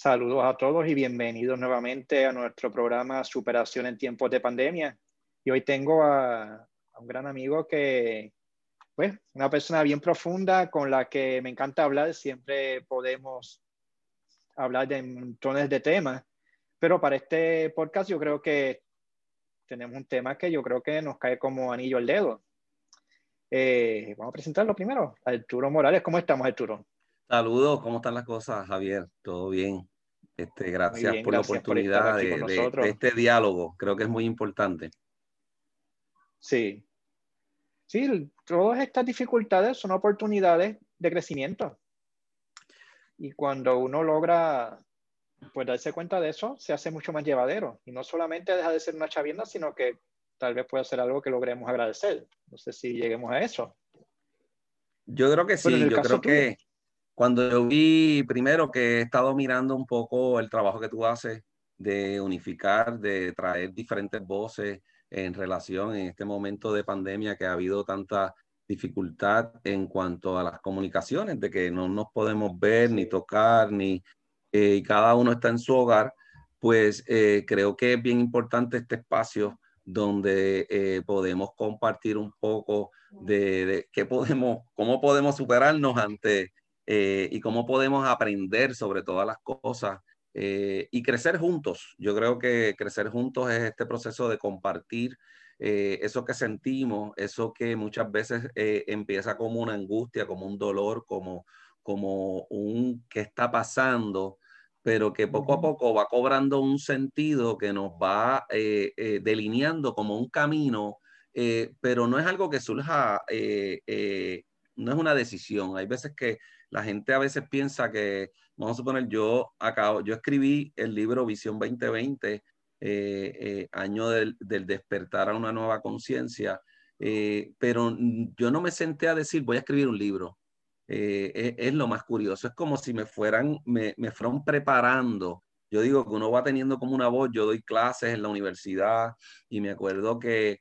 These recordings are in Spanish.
Saludos a todos y bienvenidos nuevamente a nuestro programa Superación en tiempos de pandemia. Y hoy tengo a un gran amigo que, pues, una persona bien profunda con la que me encanta hablar. Siempre podemos hablar de montones de temas, pero para este podcast yo creo que tenemos un tema que yo creo que nos cae como anillo al dedo. Vamos a presentarlo primero. Arturo Morales, ¿cómo estamos, Arturo? Saludos, ¿cómo están las cosas, Javier? ¿Todo bien? Muy Gracias bien, por la gracias por estar oportunidad aquí con de nosotros. este diálogo. Creo que es muy importante. Sí. Sí, todas estas dificultades son oportunidades de crecimiento. Y cuando uno logra, pues, darse cuenta de eso, se hace mucho más llevadero. Y no solamente deja de ser una chavienda, sino que tal vez pueda ser algo que logremos agradecer. No sé si lleguemos a eso. Yo creo que Pero en sí, el yo caso creo tuyo. que cuando yo vi, primero que he estado mirando un poco el trabajo que tú haces de unificar, de traer diferentes voces en relación en este momento de pandemia que ha habido tanta dificultad en cuanto a las comunicaciones, de que no nos podemos ver ni tocar, y cada uno está en su hogar, pues creo que es bien importante este espacio donde podemos compartir un poco de qué podemos, cómo podemos superarnos ante y cómo podemos aprender sobre todas las cosas y crecer juntos. Yo creo que crecer juntos es este proceso de compartir eso que sentimos, eso que muchas veces empieza como una angustia, como un dolor, como un qué está pasando, pero que poco a poco va cobrando un sentido que nos va delineando como un camino, pero no es algo que surja, no es una decisión. Hay veces que la gente a veces piensa que, vamos a suponer, yo escribí el libro Visión 2020, año del despertar a una nueva conciencia, pero yo no me senté a decir, voy a escribir un libro. Es lo más curioso, es como si me fueran preparando. Yo digo que uno va teniendo como una voz, yo doy clases en la universidad y me acuerdo que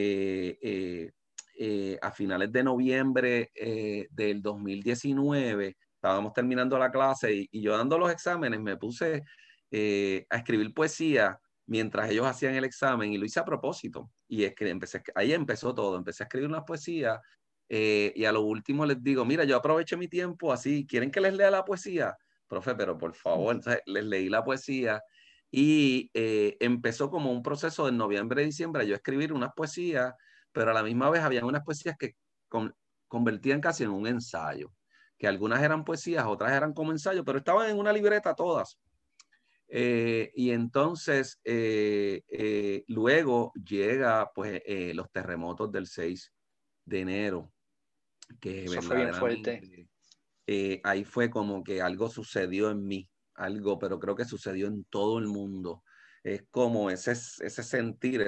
a finales de noviembre del 2019 estábamos terminando la clase y yo dando los exámenes me puse a escribir poesía mientras ellos hacían el examen y lo hice a propósito. Y es que ahí empezó todo, empecé a escribir unas poesías y a lo último les digo, mira, yo aproveché mi tiempo así, ¿quieren que les lea la poesía? Profe, pero por favor, entonces les leí la poesía y empezó como un proceso de noviembre, diciembre, yo escribir unas poesías, pero a la misma vez habían unas poesías que convertían casi en un ensayo, que algunas eran poesías, otras eran como ensayo, pero estaban en una libreta todas. Y entonces luego llega pues los terremotos del 6 de enero, que Eso fue bien fuerte. verdaderamente ahí fue como que algo sucedió en mí, algo, pero creo que sucedió en todo el mundo. Es como ese sentir,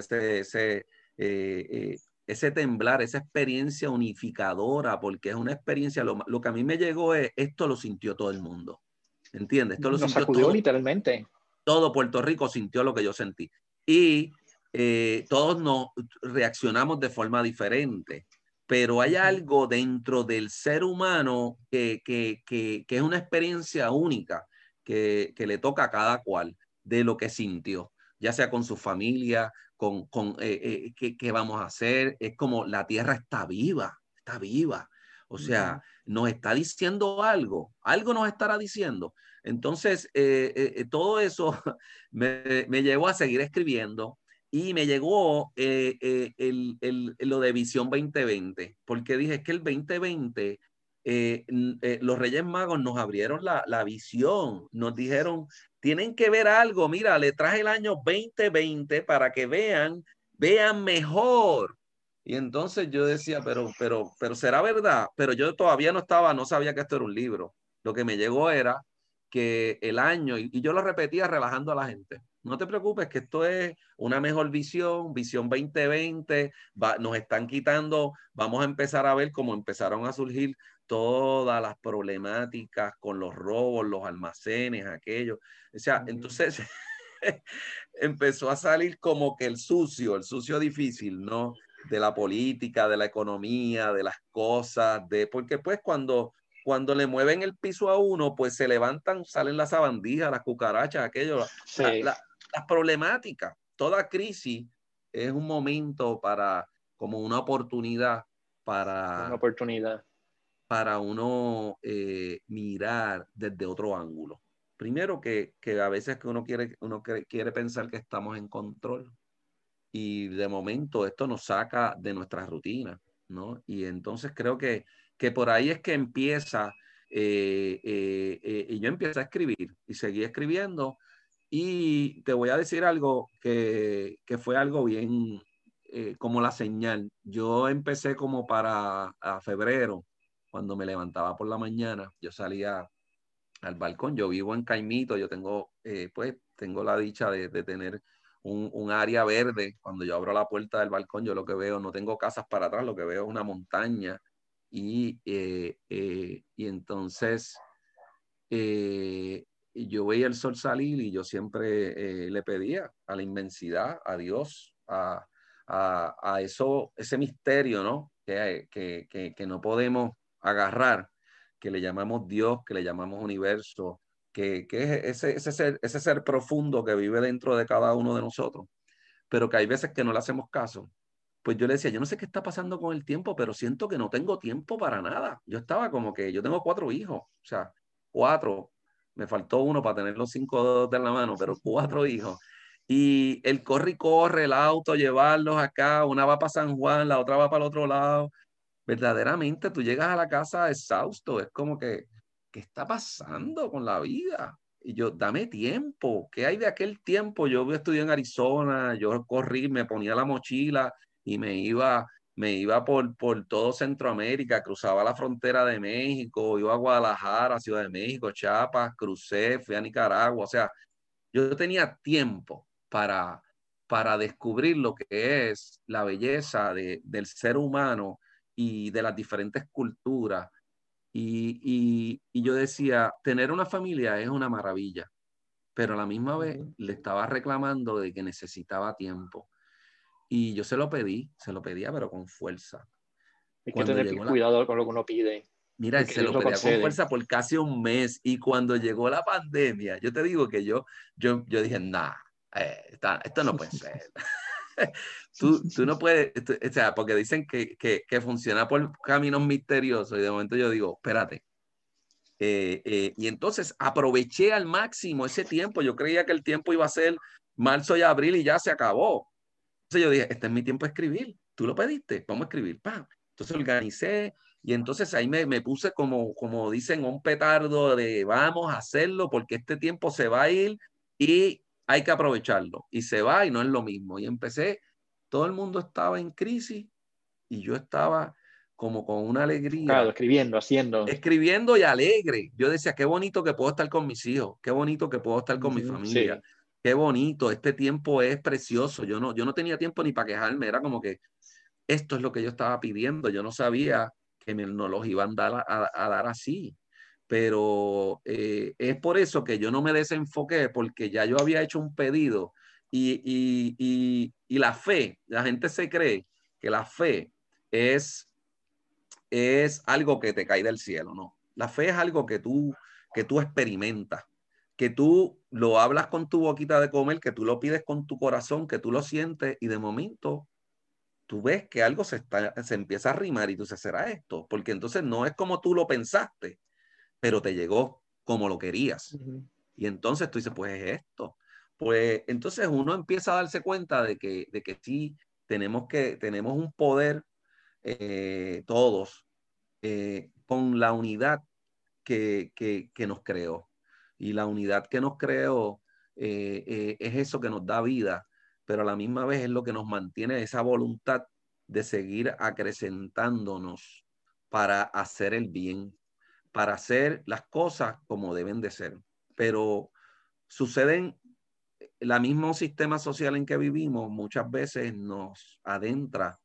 ese temblar, esa experiencia unificadora, porque es una experiencia, lo que a mí me llegó es, esto lo sintió todo el mundo, ¿entiendes? Esto lo Nos sintió sacudió todo, literalmente. todo Puerto Rico sintió lo que yo sentí. Y todos nos reaccionamos de forma diferente, pero hay algo dentro del ser humano que es una experiencia única que le toca a cada cual de lo que sintió, ya sea con su familia, qué vamos a hacer. Es como la tierra está viva, está viva. O sea, nos está diciendo algo nos estará diciendo. Entonces, todo eso me llevó a seguir escribiendo y me llegó lo de Visión 2020, porque dije es que el 2020, los Reyes Magos nos abrieron la visión, nos dijeron, tienen que ver algo, mira, le traje el año 2020 para que vean mejor. Y entonces yo decía, pero será verdad, pero yo todavía no sabía que esto era un libro. Lo que me llegó era que el año, y yo lo repetía relajando a la gente, no te preocupes que esto es una mejor visión, visión 2020, nos están quitando, vamos a empezar a ver cómo empezaron a surgir todas las problemáticas con los robos, los almacenes, aquello. O sea, entonces empezó a salir como que el sucio difícil, ¿no? De la política, de la economía, de las cosas, porque pues cuando cuando le mueven el piso a uno, pues se levantan, salen las sabandijas, las cucarachas, aquello, Sí. las problemáticas. Toda crisis es un momento como una oportunidad Una oportunidad. para uno mirar desde otro ángulo. Primero que a veces que quiere pensar que estamos en control y de momento esto nos saca de nuestra rutina, ¿no? Y entonces creo que por ahí es que empieza, y yo empecé a escribir y seguí escribiendo y te voy a decir algo que fue algo bien, como la señal. Yo empecé como para febrero, cuando me levantaba por la mañana, yo salía al balcón. Yo vivo en Caimito, yo tengo, pues, tengo la dicha de tener un área verde. Cuando yo abro la puerta del balcón, yo lo que veo, no tengo casas para atrás, lo que veo es una montaña. Y entonces yo veía el sol salir y yo siempre le pedía a la inmensidad, a Dios, a eso, ese misterio, ¿no? Que no podemos agarrar, que le llamamos Dios, que le llamamos universo, que es ese ser profundo que vive dentro de cada uno de nosotros, pero que hay veces que no le hacemos caso. Pues yo le decía, yo no sé qué está pasando con el tiempo, pero siento que no tengo tiempo para nada. Yo estaba como que, yo tengo 4 hijos, o sea, 4. Me faltó uno para tener los 5 dedos de la mano, pero 4 hijos. Y el corre y corre, el auto, llevarlos acá, una va para San Juan, la otra va para el otro lado. Verdaderamente tú llegas a la casa exhausto, es como que, ¿qué está pasando con la vida? Y yo, dame tiempo, ¿qué hay de aquel tiempo? Yo estudié en Arizona, yo corrí, me ponía la mochila y me iba por todo Centroamérica, cruzaba la frontera de México, iba a Guadalajara, Ciudad de México, Chiapas, crucé, fui a Nicaragua, o sea, yo tenía tiempo para descubrir lo que es la belleza del ser humano y de las diferentes culturas. Y yo decía, tener una familia es una maravilla, pero a la misma vez le estaba reclamando de que necesitaba tiempo. Y yo se lo pedía, pero con fuerza. Hay que Cuando tener llegó cuidado con lo que uno pide, mira, porque se Dios lo lo pedía con concede. fuerza por casi un mes. Y cuando llegó la pandemia, yo te digo que yo dije, nah, esto no puede ser. Tú no puedes, o sea, porque dicen que funciona por caminos misteriosos y de momento yo digo, espérate. Y entonces aproveché al máximo ese tiempo. Yo creía que el tiempo iba a ser marzo y abril y ya se acabó. Entonces yo dije, este es mi tiempo de escribir. Tú lo pediste, vamos a escribir. ¡Pam! Entonces organicé y entonces ahí me puse como dicen, un petardo de vamos a hacerlo porque este tiempo se va a ir y hay que aprovecharlo. Y se va y no es lo mismo. Y empecé, todo el mundo estaba en crisis y yo estaba como con una Enfocado, alegría, escribiendo, haciendo. escribiendo y alegre. Yo decía, qué bonito que puedo estar con mis hijos, qué bonito que puedo estar con mi familia, Sí. qué bonito, este tiempo es precioso. Yo no tenía tiempo ni para quejarme, era como que esto es lo que yo estaba pidiendo. Yo no sabía que no los iban a dar así. Pero es por eso que yo no me desenfoqué, porque ya yo había hecho un pedido y la fe, la gente se cree que la fe es algo que te cae del cielo, ¿no? La fe es algo que tú experimentas, que tú lo hablas con tu boquita de comer, que tú lo pides con tu corazón, que tú lo sientes y de momento tú ves que algo se empieza a arrimar y tú dices, ¿será esto? Porque entonces no es como tú lo pensaste, pero te llegó como lo querías. Y entonces tú dices, pues es esto. Pues entonces uno empieza a darse cuenta de que sí, tenemos un poder, todos, con la unidad que nos creó. Y la unidad que nos creó, es eso que nos da vida, pero a la misma vez es lo que nos mantiene esa voluntad de seguir acrecentándonos para hacer el bien, para hacer las cosas como deben de ser. Pero suceden, el mismo sistema social en que vivimos muchas veces nos adentra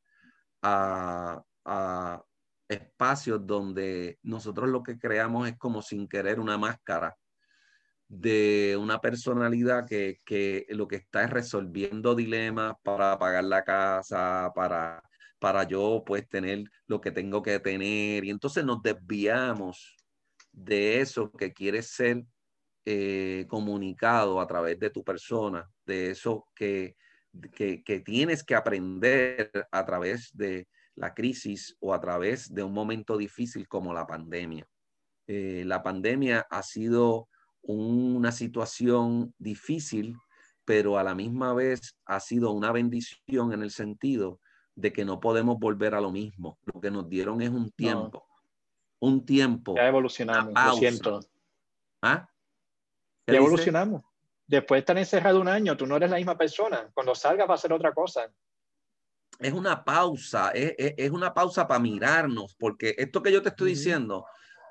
a espacios donde nosotros lo que creamos es como sin querer una máscara de una personalidad que lo que está es resolviendo dilemas para pagar la casa, para yo pues tener lo que tengo que tener y entonces nos desviamos de eso que quieres ser comunicado a través de tu persona, de eso que tienes que aprender a través de la crisis o a través de un momento difícil como la pandemia. La pandemia ha sido una situación difícil, pero a la misma vez ha sido una bendición en el sentido de que no podemos volver a lo mismo. Lo que nos dieron es No, un tiempo, ya una evolucionamos, lo pausa. siento. ¿Ah? ¿Qué Ya dice? evolucionamos. Después de estar encerrado un año, tú no eres la misma persona. Cuando salgas va a ser otra cosa. Es una pausa, es una pausa para mirarnos, porque esto que yo te estoy Ujú. diciendo,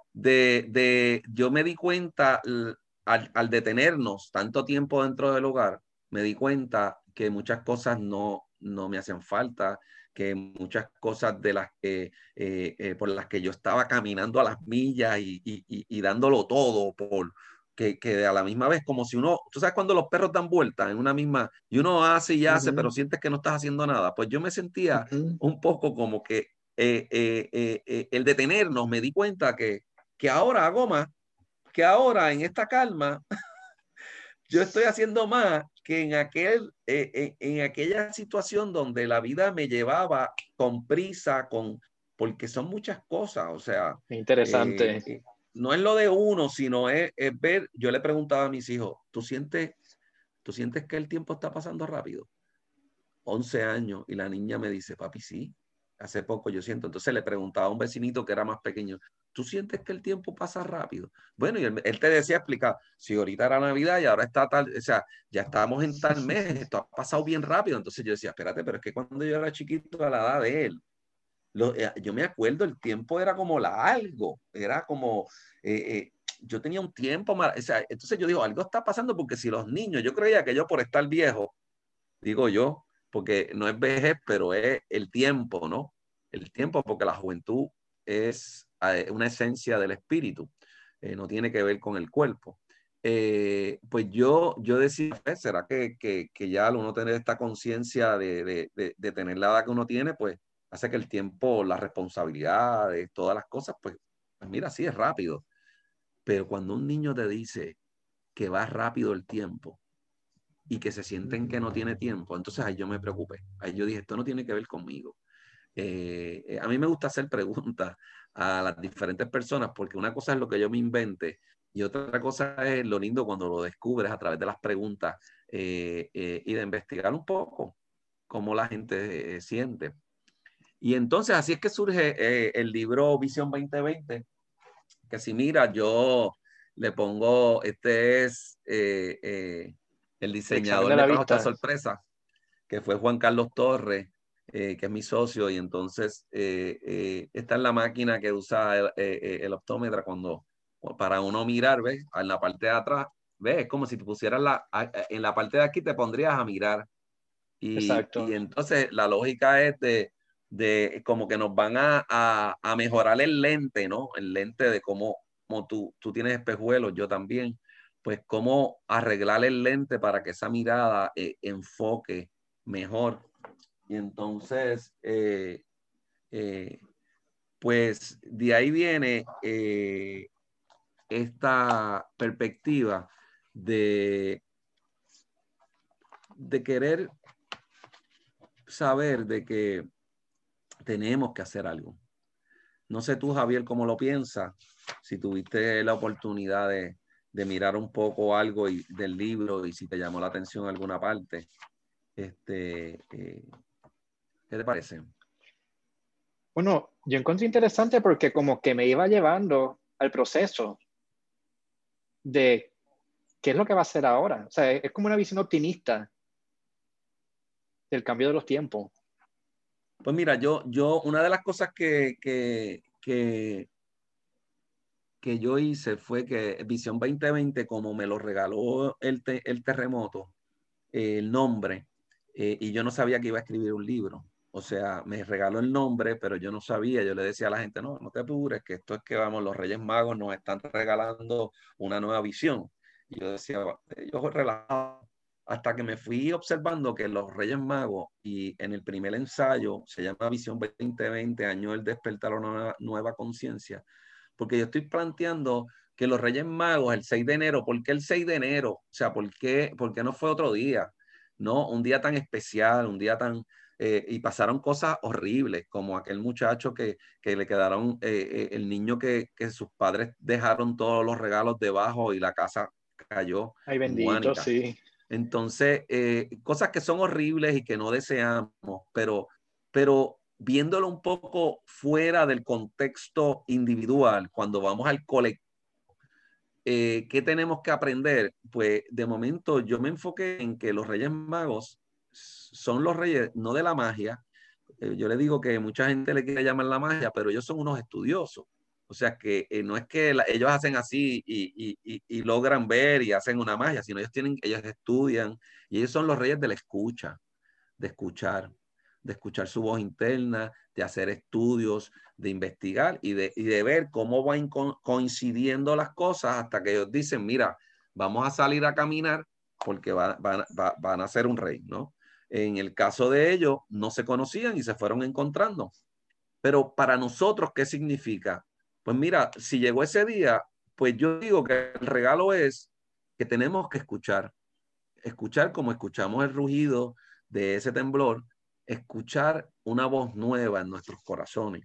yo me di cuenta al detenernos tanto tiempo dentro del hogar, me di cuenta que muchas cosas no me hacían falta, que muchas cosas de las por las que yo estaba caminando a las millas y dándolo todo que a la misma vez, como si uno, tú sabes cuando los perros dan vueltas en una misma, y uno hace y hace, pero Ujú. sientes que no estás haciendo nada, pues yo me sentía Ujú. un poco como que el detenernos, me di cuenta que ahora hago más, que ahora en esta calma yo estoy haciendo más que en aquella situación donde la vida me llevaba con prisa, porque son muchas cosas, o sea, Interesante. no es lo de uno, sino es ver, yo le preguntaba a mis hijos, tú sientes que el tiempo está pasando rápido? 11 años y la niña me dice, papi, sí, hace poco yo siento. Entonces le preguntaba a un vecinito que era más pequeño, ¿tú sientes que el tiempo pasa rápido? Bueno, y él te decía explicar, si ahorita era Navidad y ahora está tal, o sea, ya estamos en tal mes, esto ha pasado bien rápido. Entonces yo decía, espérate, pero es que cuando yo era chiquito a la edad de él, yo me acuerdo, el tiempo era como largo, era como... yo tenía un tiempo, o sea, entonces yo digo, algo está pasando porque si los niños, yo creía que yo por estar viejo, digo yo, porque no es vejez, pero es el tiempo, ¿no? El tiempo, porque la juventud es una esencia del espíritu, no tiene que ver con el cuerpo. Pues yo decía, pues, ¿será que ya al uno tener esta conciencia de tener la edad que uno tiene, pues hace que el tiempo, las responsabilidades, todas las cosas, pues mira, sí es rápido. Pero cuando un niño te dice que va rápido el tiempo, y que se sienten que no tiene tiempo, entonces ahí yo me preocupé. Ahí yo dije, esto no tiene que ver conmigo. A mí me gusta hacer preguntas a las diferentes personas porque una cosa es lo que yo me invente y otra cosa es lo lindo cuando lo descubres a través de las preguntas y de investigar un poco cómo la gente siente. Y entonces así es que surge el libro Visión 2020, que si mira, yo le pongo, este es el El examen diseñador de le la trajo esta vista. sorpresa, que fue Juan Carlos Torres, que es mi socio, y entonces esta es la máquina que usa el optómetra para uno mirar, ¿ves? En la parte de atrás, ¿ves? Es como si te pusieras en la parte de aquí te pondrías a mirar. Y Exacto. entonces la lógica es de como que nos van a mejorar el lente, ¿no? El lente de como tú tienes espejuelos, yo también, pues cómo arreglar el lente para que esa mirada enfoque mejor. Y entonces, eh, pues de ahí viene esta perspectiva de, de querer saber de que tenemos que hacer algo. No sé tú, Javier, cómo lo piensas, si tuviste la oportunidad de mirar un poco algo del libro y si te llamó la atención alguna parte. ¿Qué te parece? Bueno, yo encontré interesante porque como que me iba llevando al proceso de qué es lo que va a hacer ahora. O sea, es como una visión optimista del cambio de los tiempos. Pues mira, una de las cosas que yo hice fue que Visión 2020, como me lo regaló el terremoto, el nombre, y yo no sabía que iba a escribir un libro. O sea, me regaló el nombre, pero yo no sabía. Yo le decía a la gente, no te apures, que esto es que vamos, los Reyes Magos nos están regalando una nueva visión. Y yo decía, yo relajado, hasta que me fui observando que los Reyes Magos, y en el primer ensayo, se llama Visión 2020, año del despertar a una nueva conciencia, porque yo estoy planteando que los Reyes Magos, el 6 de enero, ¿por qué el 6 de enero? O sea, por qué no fue otro día? ¿No? Un día tan especial, un día tan... y pasaron cosas horribles, como aquel muchacho que le quedaron, el niño que sus padres dejaron todos los regalos debajo y la casa cayó Ay, en bendito, Guánica. sí. Entonces, cosas que son horribles y que no deseamos, pero viéndolo un poco fuera del contexto individual, cuando vamos al colectivo, ¿qué tenemos que aprender? Pues de momento yo me enfoqué en que los Reyes Magos son los reyes, no de la magia. Yo le digo que mucha gente le quiere llamar la magia, pero ellos son unos estudiosos. O sea que no es que ellos hacen así y logran ver y hacen una magia, sino ellos estudian y ellos son los reyes de la escucha, de escuchar, de escuchar su voz interna, de hacer estudios, de investigar y de ver cómo van coincidiendo las cosas hasta que ellos dicen, mira, vamos a salir a caminar porque van a ser un rey, ¿no? En el caso de ellos, no se conocían y se fueron encontrando. Pero para nosotros, ¿qué significa? Pues mira, si llegó ese día, pues yo digo que el regalo es que tenemos que escuchar como escuchamos el rugido de ese temblor, escuchar una voz nueva en nuestros corazones,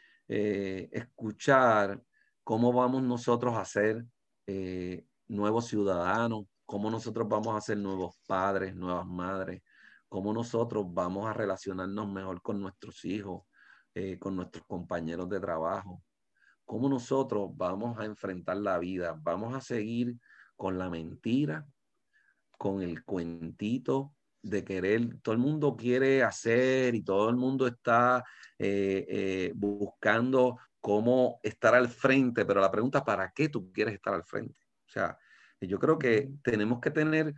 escuchar cómo vamos nosotros a ser nuevos ciudadanos, cómo nosotros vamos a ser nuevos padres, nuevas madres, cómo nosotros vamos a relacionarnos mejor con nuestros hijos, con nuestros compañeros de trabajo, cómo nosotros vamos a enfrentar la vida, vamos a seguir con la mentira, con el cuentito de querer, todo el mundo quiere hacer y todo el mundo está buscando cómo estar al frente, pero la pregunta es, ¿para qué tú quieres estar al frente? O sea, yo creo que tenemos que tener,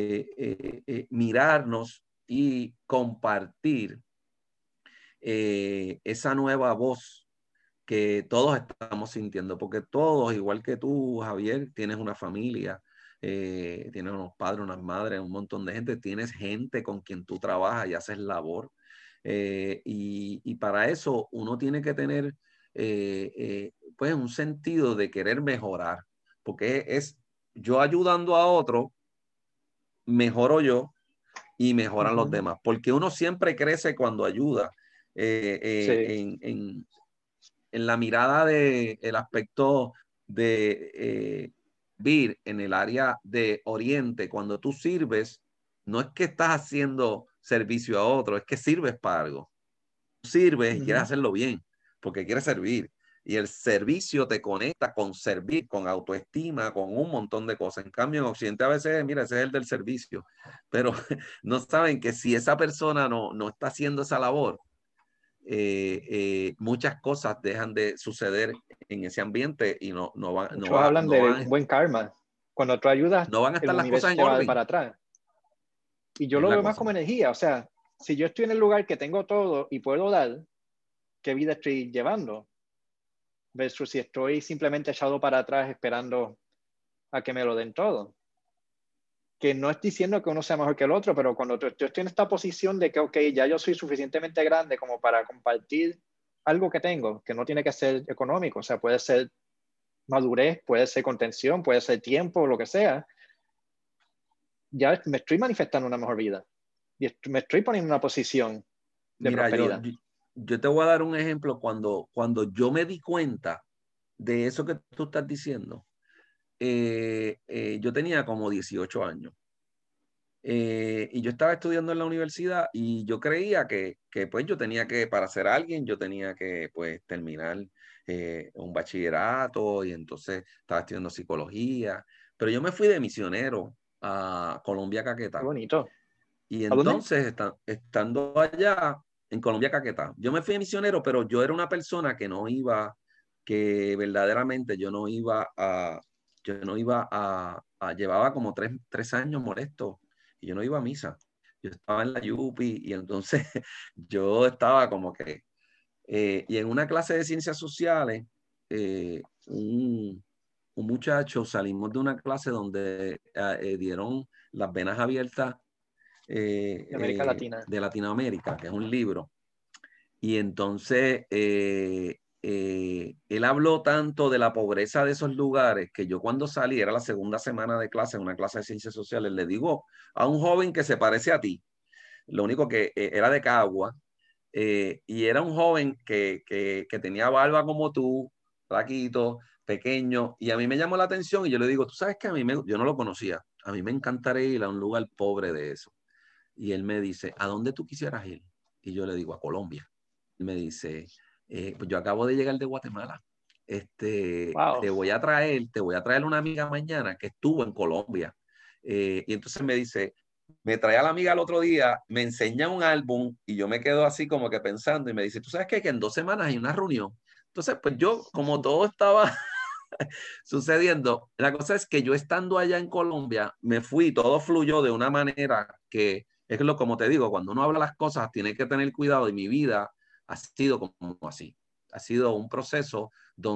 mirarnos y compartir esa nueva voz que todos estamos sintiendo, porque todos, igual que tú, Javier, tienes una familia, tienes unos padres, unas madres, un montón de gente, tienes gente con quien tú trabajas y haces labor. Y para eso uno tiene que tener pues un sentido de querer mejorar, porque es yo ayudando a otro, mejoro yo y mejoran los demás, porque uno siempre crece cuando ayuda. Sí. En la mirada del aspecto de Vir en el área de Oriente, cuando tú sirves, no es que estás haciendo servicio a otro, es que sirves para algo. Tú sirves y quieres hacerlo bien, porque quieres servir. Y el servicio te conecta con servir, con autoestima, con un montón de cosas. En cambio, en Occidente a veces, mira, ese es el del servicio. Pero no saben que si esa persona no está haciendo esa labor, muchas cosas dejan de suceder en ese ambiente y Muchos hablan de un buen karma. Cuando tú ayudas, no van a el estar las universo cosas en te va orden. para atrás. Y yo Es lo la veo más cosa. como energía. O sea, si yo estoy en el lugar que tengo todo y puedo dar, ¿qué vida estoy llevando? Versus si estoy simplemente echado para atrás esperando a que me lo den todo. Que no estoy diciendo que uno sea mejor que el otro, pero cuando yo estoy en esta posición de que, ok, ya yo soy suficientemente grande como para compartir algo que tengo, que no tiene que ser económico, o sea, puede ser madurez, puede ser contención, puede ser tiempo, lo que sea, ya me estoy manifestando una mejor vida y me estoy poniendo en una posición de Mira, prosperidad. yo te voy a dar un ejemplo cuando yo me di cuenta de eso que tú estás diciendo. Yo tenía como 18 años. Y yo estaba estudiando en la universidad y yo creía que pues yo tenía que, para ser alguien, yo tenía que pues terminar un bachillerato y entonces estaba estudiando psicología, pero yo me fui de misionero a Colombia, Qué Caquetá. bonito. Y ¿A dónde? entonces, estando allá en Colombia, Caquetá, yo me fui de misionero, pero yo era una persona que no iba, que verdaderamente yo no iba llevaba como tres años molesto y yo no iba a misa. Yo estaba en la Yupi y entonces yo estaba como que, y en una clase de ciencias sociales, un muchacho, salimos de una clase donde dieron las venas abiertas De América Latina. de Latinoamérica, que es un libro. Y entonces él habló tanto de la pobreza de esos lugares que yo cuando salí, era la segunda semana de clase, en una clase de ciencias sociales, le digo a un joven que se parece a ti, lo único que era de Cagua, y era un joven que tenía barba como tú, flaquito, pequeño, y a mí me llamó la atención y yo le digo, tú sabes que yo no lo conocía, a mí me encantaría ir a un lugar pobre de eso. Y él me dice, ¿a dónde tú quisieras ir? Y yo le digo, a Colombia. Y me dice, pues yo acabo de llegar de Guatemala. Wow. Te voy a traer una amiga mañana que estuvo en Colombia. Y entonces me dice, me trae a la amiga el otro día, me enseña un álbum y yo me quedo así como que pensando y me dice, ¿tú sabes qué? Que en 2 semanas hay una reunión. Entonces, pues yo, como todo estaba sucediendo, la cosa es que yo estando allá en Colombia, me fui, todo fluyó de una manera que es lo como te digo, cuando uno habla las cosas, tiene que tener cuidado y mi vida ha sido como así. Ha sido un proceso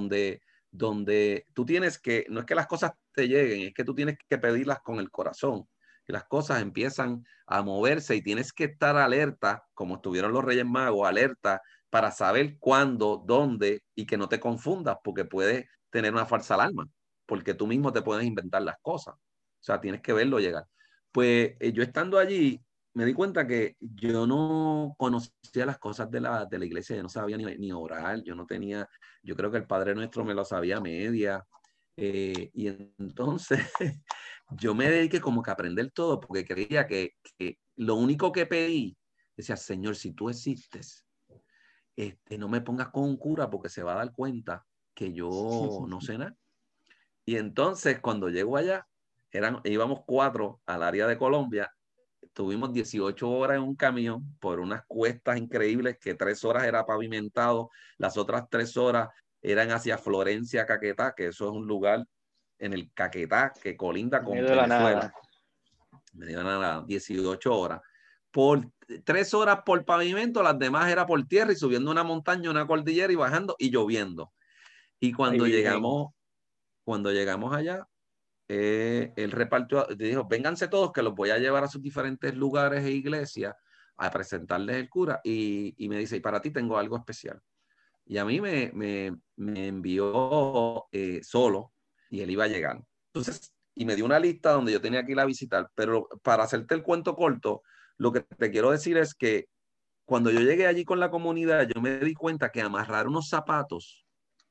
donde tú tienes que, no es que las cosas te lleguen, es que tú tienes que pedirlas con el corazón. Que las cosas empiezan a moverse y tienes que estar alerta, como estuvieron los Reyes Magos, alerta para saber cuándo, dónde y que no te confundas, porque puedes tener una falsa alarma, porque tú mismo te puedes inventar las cosas. O sea, tienes que verlo llegar. Pues yo estando allí, me di cuenta que yo no conocía las cosas de la iglesia, yo no sabía ni orar, yo no tenía, yo creo que el Padre Nuestro me lo sabía a media. Y entonces yo me dediqué como que a aprender todo porque creía que lo único que pedí, decía, Señor, si tú existes, no me pongas con un cura porque se va a dar cuenta que yo no sé nada. Y entonces cuando llego allá, íbamos 4 al área de Colombia, tuvimos 18 horas en un camión por unas cuestas increíbles que 3 horas era pavimentado, las otras 3 horas eran hacia Florencia, Caquetá, que eso es un lugar en el Caquetá que colinda En con medio de la Venezuela. nada. Me dieron a 18 horas. Por 3 horas por pavimento, las demás era por tierra y subiendo una montaña, una cordillera y bajando y lloviendo. Y Ay, Virgen. cuando llegamos allá, él repartió, dijo, vénganse todos que los voy a llevar a sus diferentes lugares e iglesias a presentarles el cura. Y me dice, y para ti tengo algo especial. Y a mí me envió solo y él iba a llegar. Entonces, y me dio una lista donde yo tenía que ir a visitar, pero para hacerte el cuento corto, lo que te quiero decir es que cuando yo llegué allí con la comunidad, yo me di cuenta que amarrar unos zapatos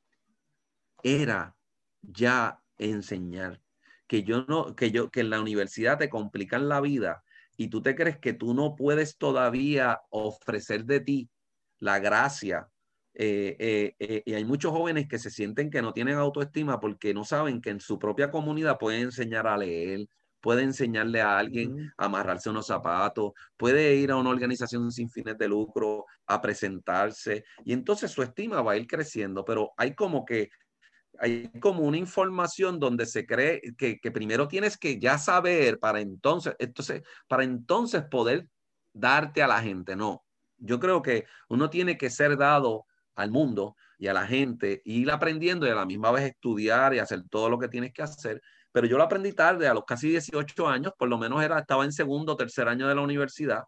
era ya enseñar. Que yo no, que en la universidad te complican la vida y tú te crees que tú no puedes todavía ofrecer de ti la gracia. Y hay muchos jóvenes que se sienten que no tienen autoestima porque no saben que en su propia comunidad pueden enseñar a leer, puede enseñarle a alguien Ujú. a amarrarse unos zapatos, puede ir a una organización sin fines de lucro a presentarse y entonces su estima va a ir creciendo, pero hay como una información donde se cree que primero tienes que ya saber para entonces poder darte a la gente. No, yo creo que uno tiene que ser dado al mundo y a la gente, y ir aprendiendo y a la misma vez estudiar y hacer todo lo que tienes que hacer. Pero yo lo aprendí tarde, a los casi 18 años, por lo menos estaba en segundo o tercer año de la universidad.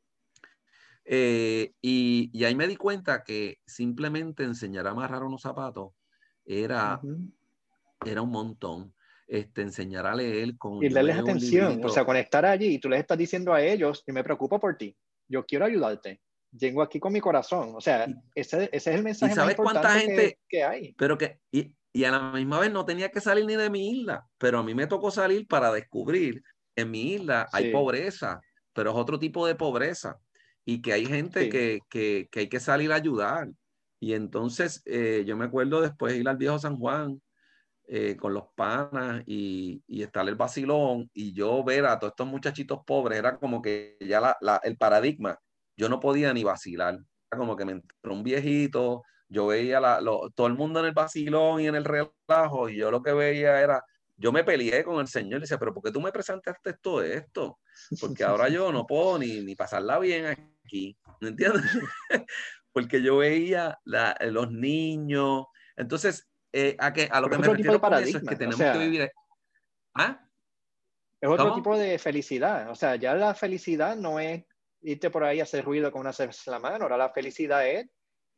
Y ahí me di cuenta que simplemente enseñar a amarrar unos zapatos era Ujú. era un montón. Enseñar a leer Y yo me darles leo un atención, o sea, librito. conectar allí y tú les estás diciendo a ellos, yo me preocupo por ti, yo quiero ayudarte, vengo aquí con mi corazón, o sea, Y, ese es el y mensaje más sabes cuánta importante gente, que hay. pero y a la misma vez no tenía que salir ni de mi isla, pero a mí me tocó salir para descubrir que en mi isla hay Sí, pobreza, pero es otro tipo de pobreza y que hay gente sí. que hay que salir a ayudar. Y entonces yo me acuerdo después de ir al viejo San Juan con los panas y estar el vacilón y yo ver a todos estos muchachitos pobres, era como que ya el paradigma, yo no podía ni vacilar, era como que me entró un viejito, yo veía todo el mundo en el vacilón y en el relajo y yo lo que veía era, yo me peleé con el Señor y decía, pero ¿por qué tú me presentaste todo esto? Porque ahora yo no puedo ni pasarla bien aquí, ¿me entiendes? Porque yo veía los niños, entonces a lo Pero que es me otro tipo de refiero con eso es que paradigma, o tenemos que sea, vivir. ¿Ah? es otro ¿Cómo? tipo de felicidad, o sea, ya la felicidad no es irte por ahí a hacer ruido con una cerveza en la mano, ahora la felicidad es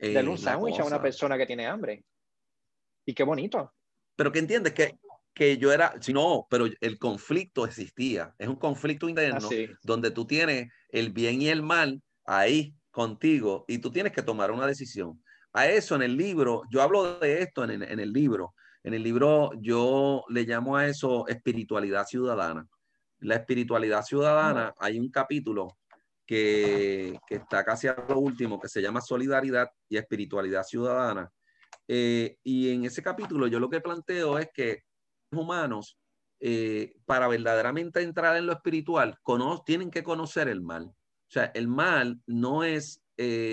darle un la sándwich a una cosa. persona que tiene hambre. Y qué bonito. Pero que entiendes que yo era, si no, pero el conflicto existía. Es un conflicto interno Así. donde tú tienes el bien y el mal ahí contigo y tú tienes que tomar una decisión. A eso en el libro, yo hablo de esto en el libro. En el libro yo le llamo a eso espiritualidad ciudadana. La espiritualidad ciudadana, hay un capítulo que está casi a lo último, que se llama Solidaridad y Espiritualidad Ciudadana. Y en ese capítulo yo lo que planteo es que los humanos, para verdaderamente entrar en lo espiritual, tienen que conocer el mal. O sea, el mal no es,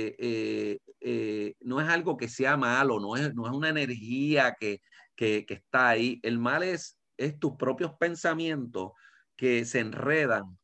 no es algo que sea malo, no es una energía que está ahí. El mal es tus propios pensamientos que se enredan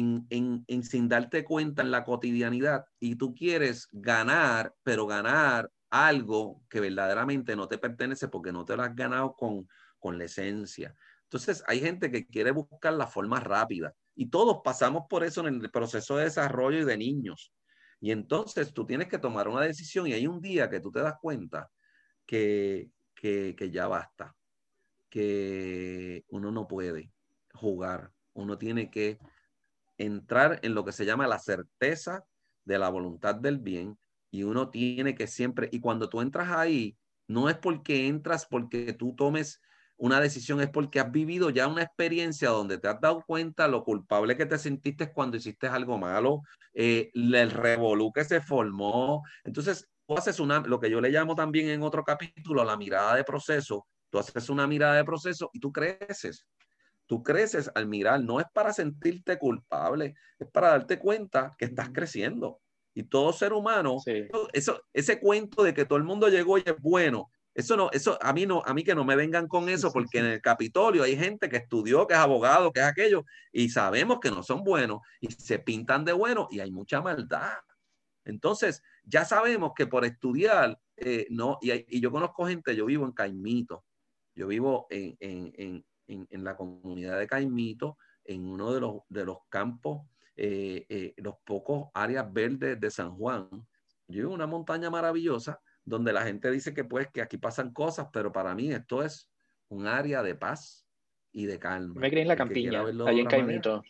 sin darte cuenta en la cotidianidad y tú quieres ganar, pero ganar algo que verdaderamente no te pertenece porque no te lo has ganado con la esencia. Entonces hay gente que quiere buscar la forma rápida y todos pasamos por eso en el proceso de desarrollo y de niños. Y entonces tú tienes que tomar una decisión y hay un día que tú te das cuenta que ya basta, que uno no puede jugar, uno tiene que entrar en lo que se llama la certeza de la voluntad del bien y uno tiene que siempre, y cuando tú entras ahí, no es porque entras porque tú tomes una decisión, es porque has vivido ya una experiencia donde te has dado cuenta lo culpable que te sentiste cuando hiciste algo malo, el revolú que se formó. Entonces, tú haces lo que yo le llamo también en otro capítulo, la mirada de proceso. Tú haces una mirada de proceso y tú creces. Tú creces al mirar, no es para sentirte culpable, es para darte cuenta que estás creciendo. Y todo ser humano, Sí. ese cuento de que todo el mundo llegó y es bueno, eso a mí que no me vengan con eso, porque en el Capitolio hay gente que estudió, que es abogado, que es aquello, y sabemos que no son buenos, y se pintan de buenos, y hay mucha maldad. Entonces, ya sabemos que por estudiar, no, y yo conozco gente, yo vivo en Caimito, yo vivo en la comunidad de Caimito, en uno de los campos, los pocos áreas verdes de San Juan. Yo vivo en una montaña maravillosa donde la gente dice que pues que aquí pasan cosas, pero para mí esto es un área de paz y de Yo calma. me crié en la El que quiera campiña, verlo de allí en otra manera. Caimito.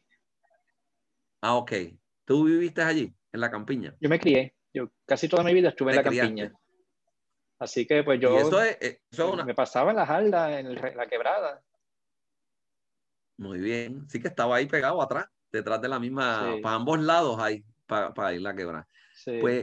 Ah, ok. ¿Tú viviste allí, en la campiña? Yo me crié. Yo casi toda mi vida estuve en Te la campiña. criaste. Así que pues Y yo eso es una... me pasaba en la jarda, la quebrada. Muy bien. Sí que estaba ahí pegado atrás, detrás de la misma, Sí, para ambos lados ahí, para ir la quebrada. sí.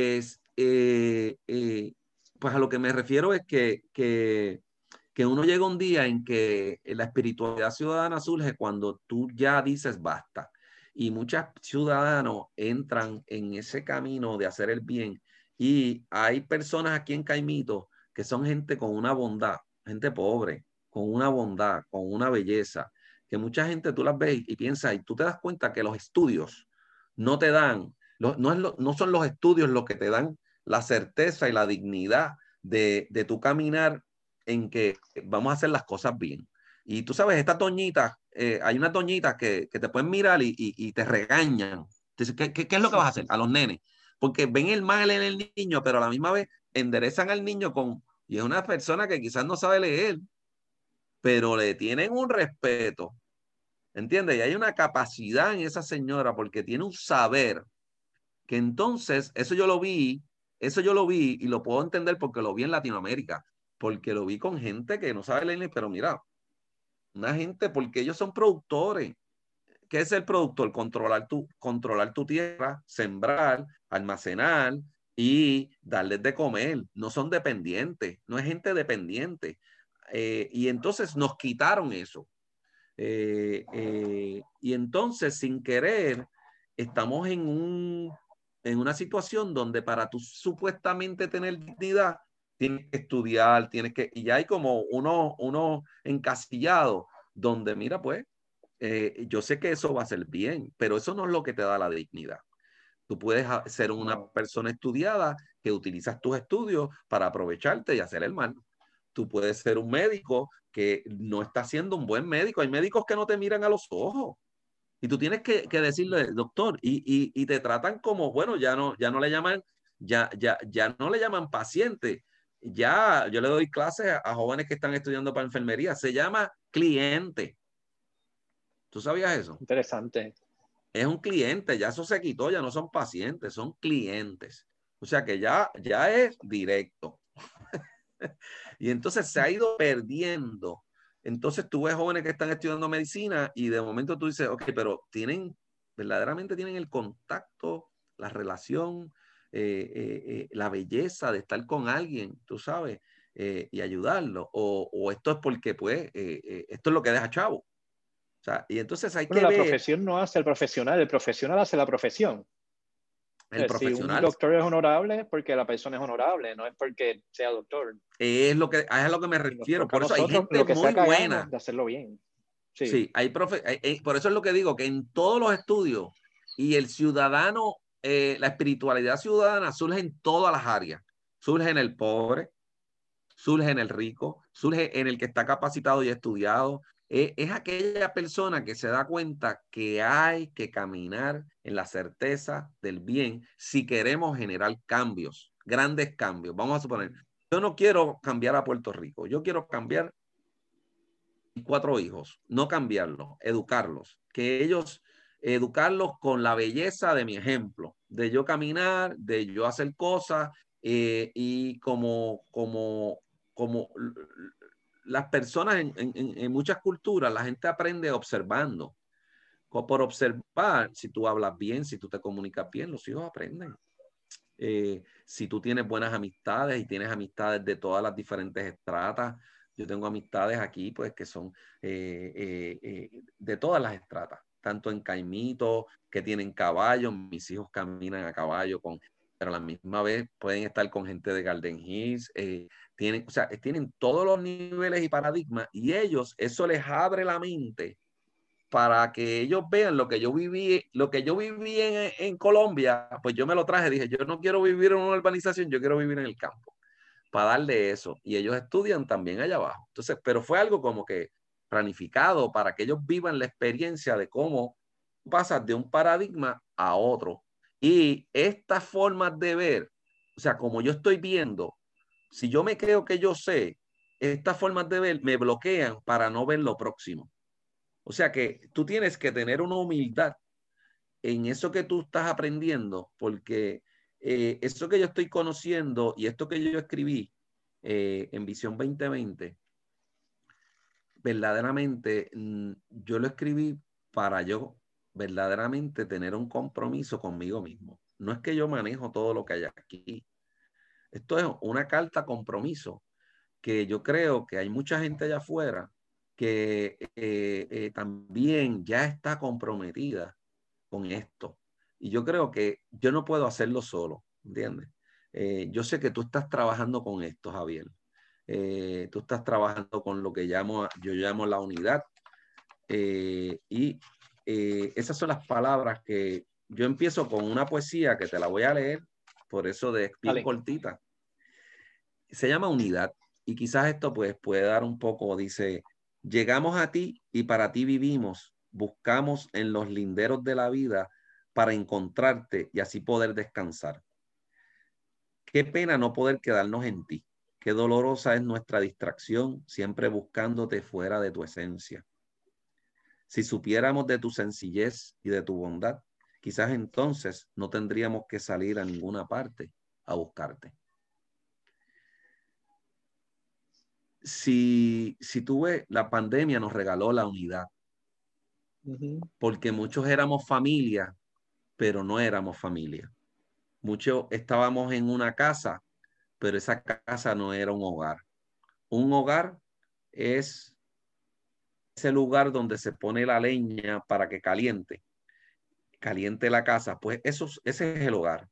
Pues a lo que me refiero es que uno llega un día en que la espiritualidad ciudadana surge cuando tú ya dices basta. Y muchos ciudadanos entran en ese camino de hacer el bien. Y hay personas aquí en Caimito que son gente con una bondad, gente pobre, con una bondad, con una belleza, que mucha gente tú las ves y piensas, y tú te das cuenta que los estudios no te dan, no son los estudios los que te dan la certeza y la dignidad de tu caminar en que vamos a hacer las cosas bien. Y tú sabes, estas doñitas, hay unas doñitas que te pueden mirar y te regañan. Entonces, ¿qué es lo que vas a hacer? A los nenes. Porque ven el mal en el niño, pero a la misma vez enderezan al niño y es una persona que quizás no sabe leer, pero le tienen un respeto, ¿entiendes? Y hay una capacidad en esa señora porque tiene un saber que entonces, eso yo lo vi y lo puedo entender porque lo vi en Latinoamérica, porque lo vi con gente que no sabe leer, pero mira, una gente, porque ellos son productores. ¿Qué es el productor? Controlar tu tierra, sembrar, almacenar y darles de comer. No son dependientes, no es gente dependiente. Y entonces nos quitaron eso. Y entonces, sin querer, estamos en una situación donde para tú supuestamente tener dignidad, tienes que estudiar, y ya hay como uno encasillado, donde mira, pues, yo sé que eso va a ser bien, pero eso no es lo que te da la dignidad. Tú puedes ser una No. persona estudiada que utilizas tus estudios para aprovecharte y hacer el mal. Tú puedes ser un médico que no está siendo un buen médico. Hay médicos que no te miran a los ojos. Y tú tienes que decirle, doctor, y te tratan como, bueno, ya no le llaman, ya no le llaman paciente. Ya yo le doy clases a jóvenes que están estudiando para enfermería. Se llama cliente. ¿Tú sabías eso? Interesante. Es un cliente, ya eso se quitó, ya no son pacientes, son clientes. O sea que ya es directo. Y entonces se ha ido perdiendo. Entonces tú ves jóvenes que están estudiando medicina y de momento tú dices, ok, pero verdaderamente tienen el contacto, la relación, la belleza de estar con alguien, tú sabes, y ayudarlo. O esto es porque, pues, esto es lo que deja chavo. O sea, y entonces hay Bueno, que la ver profesión no hace al profesional, el profesional hace la profesión. el Si un profesional. doctor es honorable, es porque la persona es honorable, no es porque sea doctor. Es a lo que me Y nos refiero. toca a Por eso hay nosotros, gente lo que muy sea que hagamos, buena. de hacerlo bien. Sí. Sí, por eso es lo que digo, que en todos los estudios y el ciudadano, la espiritualidad ciudadana surge en todas las áreas. Surge en el pobre, surge en el rico, surge en el que está capacitado y estudiado. Es aquella persona que se da cuenta que hay que caminar en la certeza del bien si queremos generar cambios, grandes cambios. Vamos a suponer, yo no quiero cambiar a Puerto Rico, yo quiero cambiar 4 hijos, no cambiarlos, educarlos, que ellos, educarlos con la belleza de mi ejemplo, de yo caminar, de yo hacer cosas, y como las personas en muchas culturas, la gente aprende observando. Por observar, si tú hablas bien, si tú te comunicas bien, los hijos aprenden. Si tú tienes buenas amistades y tienes amistades de todas las diferentes estratas, yo tengo amistades aquí, pues, que son de todas las estratas, tanto en Caimito, que tienen caballos, mis hijos caminan a caballo, pero a la misma vez pueden estar con gente de Garden Hills, o sea, tienen todos los niveles y paradigmas, y ellos, eso les abre la mente para que ellos vean lo que yo viví en Colombia, pues yo me lo traje, dije, yo no quiero vivir en una urbanización, yo quiero vivir en el campo, para darle eso. Y ellos estudian también allá abajo. Entonces, pero fue algo como que planificado para que ellos vivan la experiencia de cómo pasas de un paradigma a otro. Y estas formas de ver, o sea, como yo estoy viendo, si yo me creo que yo sé, estas formas de ver me bloquean para no ver lo próximo. O sea que tú tienes que tener una humildad en eso que tú estás aprendiendo, porque eso que yo estoy conociendo y esto que yo escribí en Visión 2020, verdaderamente yo lo escribí para yo verdaderamente tener un compromiso conmigo mismo. No es que yo manejo todo lo que hay aquí. Esto es una carta compromiso que yo creo que hay mucha gente allá afuera que también ya está comprometida con esto. Y yo creo que yo no puedo hacerlo solo, ¿entiendes? Yo sé que tú estás trabajando con esto, Javier. Tú estás trabajando con lo que yo llamo la unidad. Y esas son las palabras que yo empiezo con una poesía que te la voy a leer, por eso es bien Vale. cortita. Se llama unidad. Y quizás esto pues puede dar un poco, dice, llegamos a ti y para ti vivimos, buscamos en los linderos de la vida para encontrarte y así poder descansar. Qué pena no poder quedarnos en ti. Qué dolorosa es nuestra distracción, siempre buscándote fuera de tu esencia. Si supiéramos de tu sencillez y de tu bondad, quizás entonces no tendríamos que salir a ninguna parte a buscarte. Si tú ves, la pandemia nos regaló la unidad, porque muchos éramos familia, pero no éramos familia. Muchos estábamos en una casa, pero esa casa no era un hogar. Un hogar es ese lugar donde se pone la leña para que caliente la casa, pues ese es el hogar.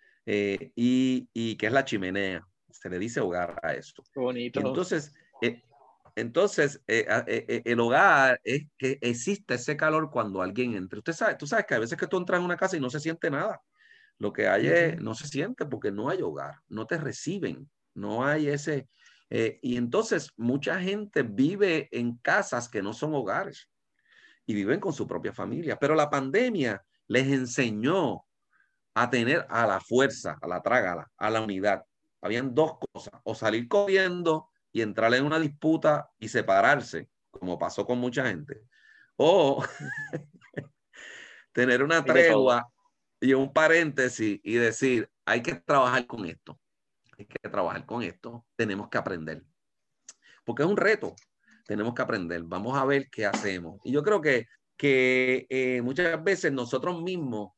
Y que es la chimenea, se le dice hogar a esto. Qué bonito. Y entonces, el hogar es que existe ese calor cuando alguien entra. Tú sabes que a veces que tú entras en una casa y no se siente nada. Lo que hay no se siente porque no hay hogar, no te reciben, no hay ese. Y entonces mucha gente vive en casas que no son hogares y viven con su propia familia. Pero la pandemia les enseñó a tener a la fuerza, a la trágala, a la unidad. Habían dos cosas, o salir corriendo y entrar en una disputa y separarse, como pasó con mucha gente, o tener una Hay de todo. tregua y un paréntesis y decir, hay que trabajar con esto, hay que trabajar con esto, tenemos que aprender, porque es un reto, tenemos que aprender, vamos a ver qué hacemos. Y yo creo que muchas veces nosotros mismos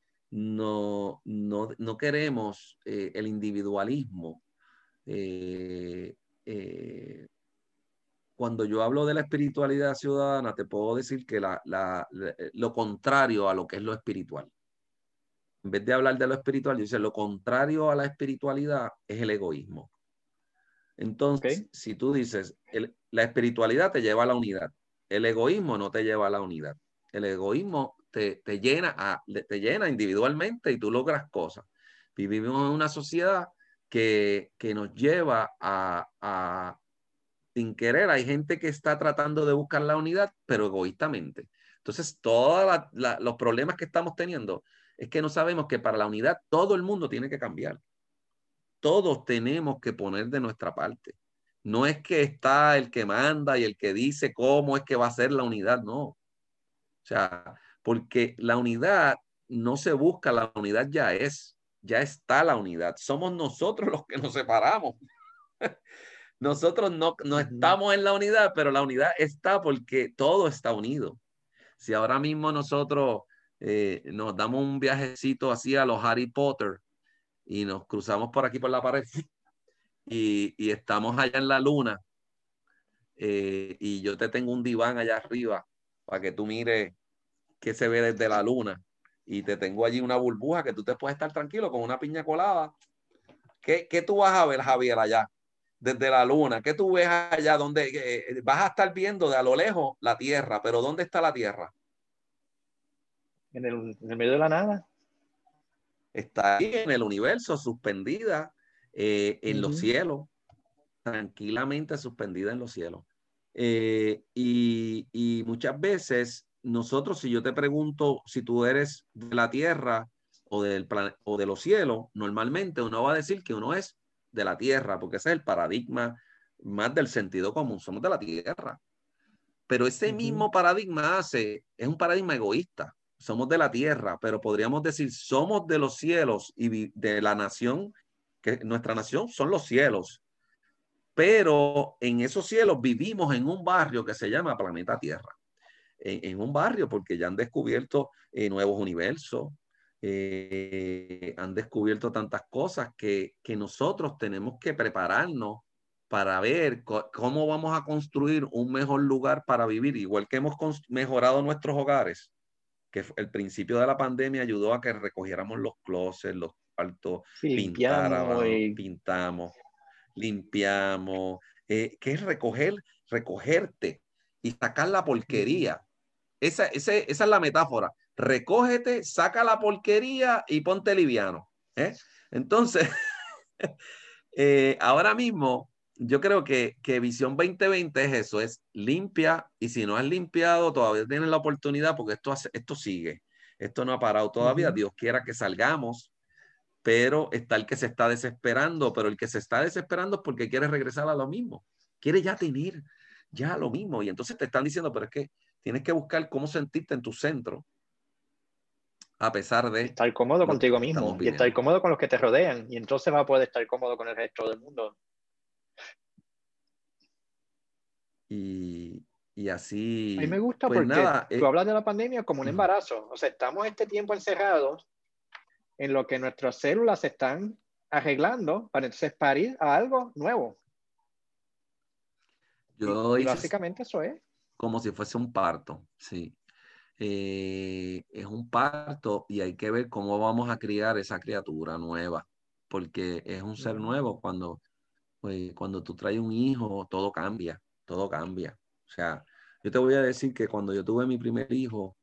no queremos el individualismo. Eh, eh, Cuando yo hablo de la espiritualidad ciudadana, te puedo decir que lo contrario a lo que es lo espiritual. En vez de hablar de lo espiritual, yo dice lo contrario a la espiritualidad es el egoísmo. Entonces, ¿Ok? si tú dices, la espiritualidad te lleva a la unidad, el egoísmo no te lleva a la unidad. El egoísmo te llena individualmente y tú logras cosas. Vivimos en una sociedad que nos lleva sin querer, hay gente que está tratando de buscar la unidad, pero egoístamente. Entonces, todos los problemas que estamos teniendo es que no sabemos que para la unidad todo el mundo tiene que cambiar. Todos tenemos que poner de nuestra parte. No es que está el que manda y el que dice cómo es que va a ser la unidad, no. O sea, porque la unidad no se busca, la unidad ya está la unidad. Somos nosotros los que nos separamos. Nosotros no Ujú. estamos en la unidad, pero la unidad está porque todo está unido. Si ahora mismo nosotros nos damos un viajecito así a los Harry Potter y nos cruzamos por aquí por la pared y estamos allá en la luna y yo te tengo un diván allá arriba para que tú mires qué se ve desde la luna y te tengo allí una burbuja que tú te puedes estar tranquilo con una piña colada. ¿Qué tú vas a ver, Javier, allá? Desde la luna, ¿qué tú ves allá? Donde vas a estar viendo de a lo lejos la Tierra, pero ¿dónde está la Tierra? En el medio de la nada. Está ahí en el universo, suspendida en los Ujú. cielos, tranquilamente suspendida en los cielos. Y muchas veces nosotros, si yo te pregunto si tú eres de la Tierra o de los cielos, normalmente uno va a decir que uno es de la Tierra, porque ese es el paradigma más del sentido común, somos de la Tierra. Pero ese Ujú. mismo paradigma es un paradigma egoísta. Somos de la tierra, pero podríamos decir, somos de los cielos y de la nación, que nuestra nación son los cielos. Pero en esos cielos vivimos en un barrio que se llama Planeta Tierra. En un barrio porque ya han descubierto nuevos universos, han descubierto tantas cosas que nosotros tenemos que prepararnos para ver cómo vamos a construir un mejor lugar para vivir, igual que hemos mejorado nuestros hogares, que el principio de la pandemia ayudó a que recogiéramos los closets, los cuartos, Sí, limpiamos pintáramos, y pintamos, limpiamos, que es recogerte y sacar la ujú. porquería. Esa es la metáfora. Recógete, saca la porquería y ponte liviano. ¿Eh? Entonces, ahora mismo, yo creo que Visión 2020 es eso, es limpia y si no has limpiado, todavía tienes la oportunidad porque esto sigue. Esto no ha parado todavía. Ujú. Dios quiera que salgamos, pero está el que se está desesperando, pero el que se está desesperando es porque quiere regresar a lo mismo. Quiere ya tener ya lo mismo. Y entonces te están diciendo, pero es que tienes que buscar cómo sentirte en tu centro a pesar Y de estar cómodo lo que contigo estamos mismo y estar viviendo. cómodo con los que te rodean. Y entonces vas a poder estar cómodo con el resto del mundo. Y, y A mí me así, gusta pues porque nada, tú hablas de la pandemia como un embarazo. O sea, estamos este tiempo encerrados en lo que nuestras células se están arreglando para entonces parir a algo nuevo. yo Y hice básicamente eso es. como si fuese un parto, sí. Es un parto y hay que ver cómo vamos a criar esa criatura nueva, porque es un ser Ujú. nuevo. Cuando tú traes un hijo, todo cambia, todo cambia. O sea, yo te voy a decir que cuando yo tuve mi primer hijo,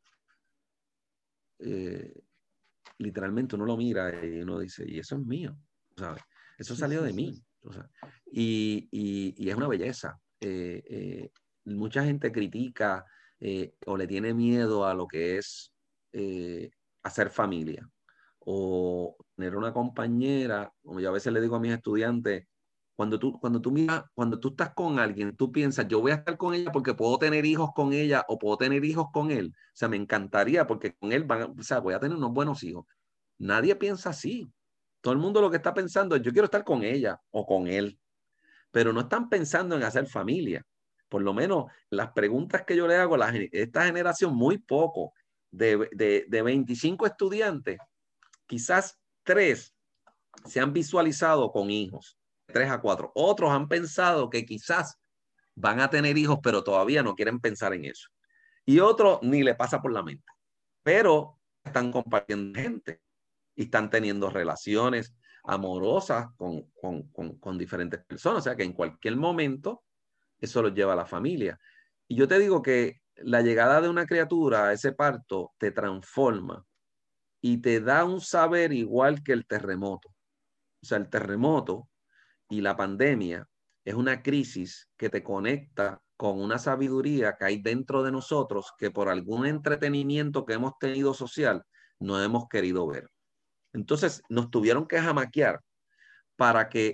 eh, literalmente uno lo mira y uno dice, y eso es mío, ¿sabes? Eso salió de mí. O sea, y es una belleza. Mucha gente critica o le tiene miedo a lo que es hacer familia. o tener una compañera, como yo a veces le digo a mis estudiantes, cuando tú miras, cuando tú estás con alguien, tú piensas, yo voy a estar con ella porque puedo tener hijos con ella o puedo tener hijos con él. O sea, me encantaría porque con él o sea, voy a tener unos buenos hijos. Nadie piensa así. Todo el mundo lo que está pensando es, yo quiero estar con ella o con él, pero no están pensando en hacer familia. Por lo menos las preguntas que yo le hago a esta generación, muy poco, de 25 estudiantes, quizás 3 se han visualizado con hijos, 3 a 4. Otros han pensado que quizás van a tener hijos, pero todavía no quieren pensar en eso. Y otros ni le pasa por la mente, pero están compartiendo gente y están teniendo relaciones amorosas con diferentes personas. O sea que en cualquier momento eso los lleva a la familia. Y yo te digo que la llegada de una criatura a ese parto te transforma y te da un saber igual que el terremoto. O sea, el terremoto y la pandemia es una crisis que te conecta con una sabiduría que hay dentro de nosotros que por algún entretenimiento que hemos tenido social no hemos querido ver. Entonces nos tuvieron que jamaquear para que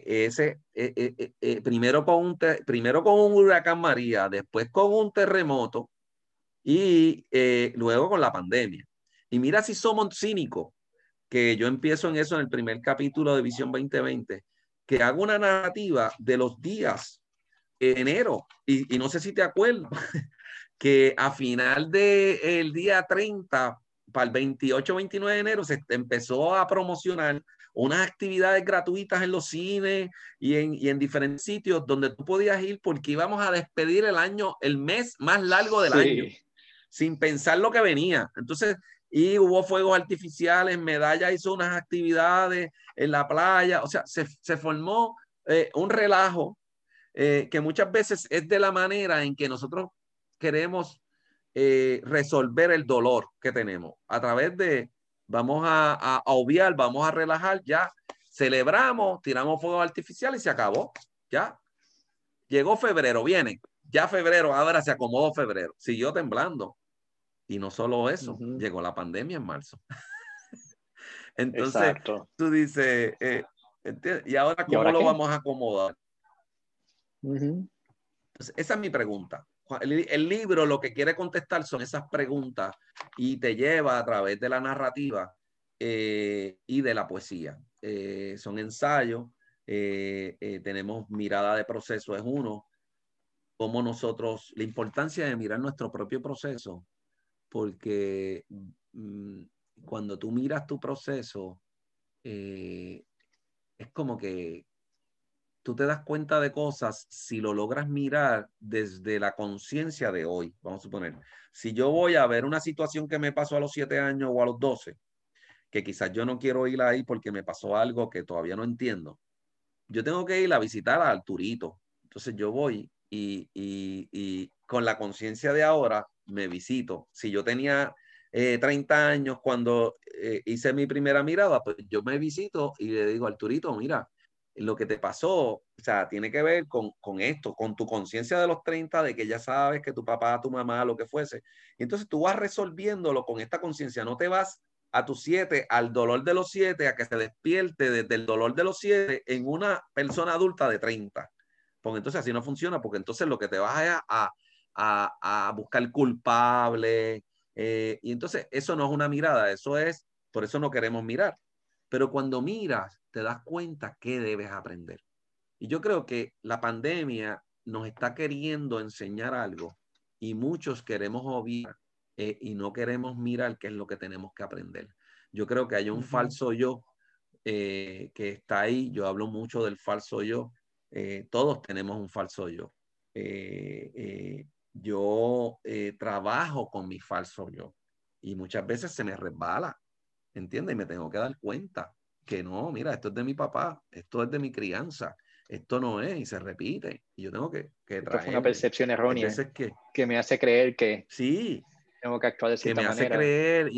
primero con un huracán María, después con un terremoto y luego con la pandemia. Y mira si somos cínicos, que yo empiezo en eso en el primer capítulo de Visión 2020, que hago una narrativa de los días de enero, y no sé si te acuerdas, que a final del día 30, para el 28-29 de enero, se empezó a promocionar unas actividades gratuitas en los cines y en diferentes sitios donde tú podías ir porque íbamos a despedir el mes más largo del año, sin pensar lo que venía. Entonces, y hubo fuegos artificiales, Medalla hizo unas actividades en la playa, o sea, se formó un relajo que muchas veces es de la manera en que nosotros queremos resolver el dolor que tenemos a través de, vamos a obviar, vamos a relajar, ya celebramos, tiramos fuegos artificiales y se acabó, ya. Llegó febrero, viene, ya febrero, ahora se acomodó febrero, siguió temblando. Y no solo eso, llegó la pandemia en marzo. Entonces, exacto. tú dices, ¿y ahora cómo lo vamos a acomodar? Entonces, esa es mi pregunta. El libro lo que quiere contestar son esas preguntas y te lleva a través de la narrativa y de la poesía. Son ensayos, tenemos mirada de proceso, es uno, como nosotros, la importancia de mirar nuestro propio proceso, porque cuando tú miras tu proceso, es como que tú te das cuenta de cosas si lo logras mirar desde la conciencia de hoy. Vamos a suponer, si yo voy a ver una situación que me pasó a los 7 años o a los 12, que quizás yo no quiero ir ahí porque me pasó algo que todavía no entiendo, yo tengo que ir a visitar a Arturito. Entonces yo voy y con la conciencia de ahora me visito. Si yo tenía 30 años cuando hice mi primera mirada, pues yo me visito y le digo, Arturito, mira, lo que te pasó, o sea, tiene que ver con esto, con tu conciencia de los 30, de que ya sabes que tu papá, tu mamá, lo que fuese. Y entonces tú vas resolviéndolo con esta conciencia, no te vas a tus 7, al dolor de los 7, a que se despierte desde el dolor de los 7 en una persona adulta de 30. Porque entonces así no funciona, porque entonces lo que te vas a buscar culpable. Y entonces eso no es una mirada, eso es, por eso no queremos mirar. Pero cuando miras, te das cuenta que debes aprender. Y yo creo que la pandemia nos está queriendo enseñar algo y muchos queremos obviar y no queremos mirar qué es lo que tenemos que aprender. Yo creo que hay un falso yo que está ahí. Yo hablo mucho del falso yo. Todos tenemos un falso yo. Yo trabajo con mi falso yo y muchas veces se me resbala, ¿entiendes? Y me tengo que dar cuenta que no, mira, esto es de mi papá, esto es de mi crianza, esto no es, y se repite. Y yo tengo que Esto fue una traerme. percepción Hay errónea veces que me hace creer que sí, tengo que actuar de que cierta me hace manera. creer.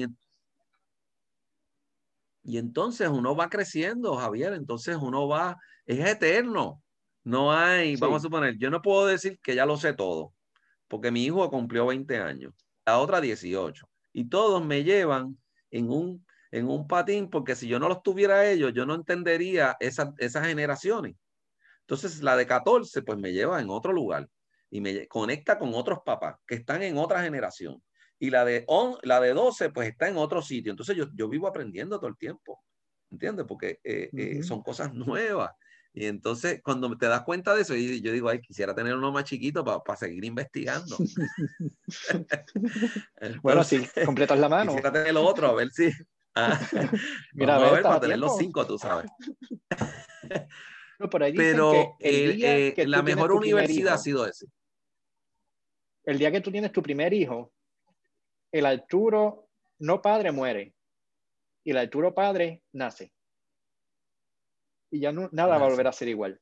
Y entonces uno va creciendo, Javier, entonces uno va, es eterno. No hay, vamos a Sí, suponer, yo no puedo decir que ya lo sé todo, porque mi hijo cumplió 20 años, la otra 18, y todos me llevan en un en un patín, porque si yo no los tuviera ellos, yo no entendería esas generaciones. Entonces la de 14 pues me lleva en otro lugar y me conecta con otros papás que están en otra generación. Y la de 12 pues está en otro sitio. Entonces yo vivo aprendiendo todo el tiempo, ¿entiendes? Porque son cosas nuevas. Y entonces cuando te das cuenta de eso, yo digo, ay, quisiera tener uno más chiquito para seguir investigando. Bueno, Entonces, si completas la mano. quisiera tener lo otro, a ver si... Mira, a vamos a ver, ver estás para a tener los tiempo. 5, tú sabes. No, por ahí dicen que Pero el día que la tú tienes mejor tu primer universidad ha hijo, sido ese. el día que tú tienes tu primer hijo, el Arturo no padre muere y el Arturo padre nace. Y ya no, nada va a volver a ser igual.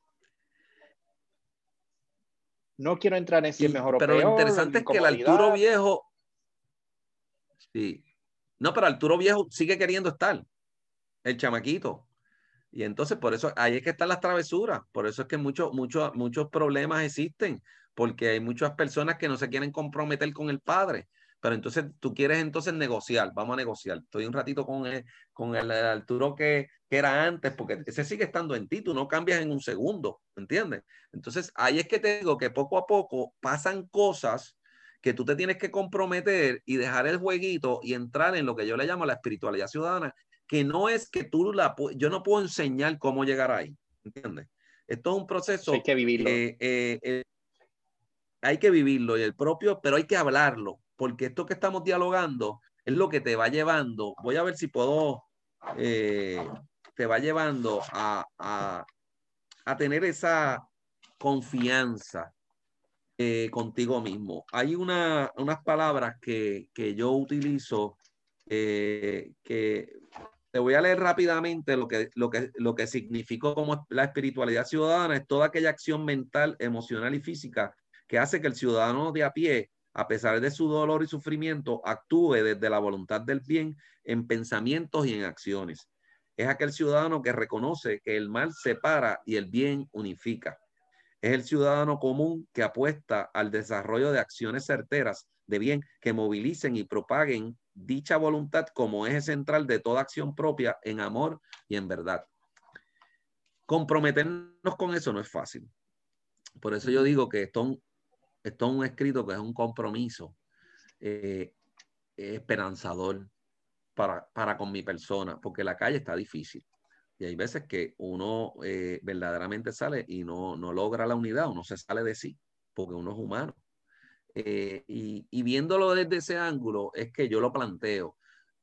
No quiero entrar en si es mejor o Pero lo peor, interesante en es que el Arturo incomodidad. viejo, sí, no, pero Arturo viejo sigue queriendo estar, el chamaquito. Y entonces por eso ahí es que están las travesuras, por eso es que muchos problemas existen, porque hay muchas personas que no se quieren comprometer con el padre, pero entonces tú quieres entonces negociar, vamos a negociar. Estoy un ratito con el Arturo que era antes, porque ese sigue estando en ti, tú no cambias en un segundo, ¿entiendes? Entonces ahí es que te digo que poco a poco pasan cosas que tú te tienes que comprometer y dejar el jueguito y entrar en lo que yo le llamo la espiritualidad ciudadana, que no es que yo no puedo enseñar cómo llegar ahí, ¿entiendes? Esto es un Eso hay proceso que vivirlo. que hay que vivirlo y pero hay que hablarlo, porque esto que estamos dialogando es lo que te va llevando. Voy a ver si puedo, te va llevando a tener esa confianza contigo mismo. Hay unas palabras que yo utilizo que te voy a leer rápidamente lo que significó como la espiritualidad ciudadana. Es toda aquella acción mental, emocional y física que hace que el ciudadano de a pie, a pesar de su dolor y sufrimiento, actúe desde la voluntad del bien en pensamientos y en acciones. Es aquel ciudadano que reconoce que el mal separa y el bien unifica. Es el ciudadano común que apuesta al desarrollo de acciones certeras de bien que movilicen y propaguen dicha voluntad como eje central de toda acción propia en amor y en verdad. Comprometernos con eso no es fácil. Por eso yo digo que esto es un escrito que es un compromiso esperanzador para con mi persona, porque la calle está difícil. Y hay veces que uno verdaderamente sale y no logra la unidad, uno se sale de sí, porque uno es humano. Y viéndolo desde ese ángulo, es que yo lo planteo.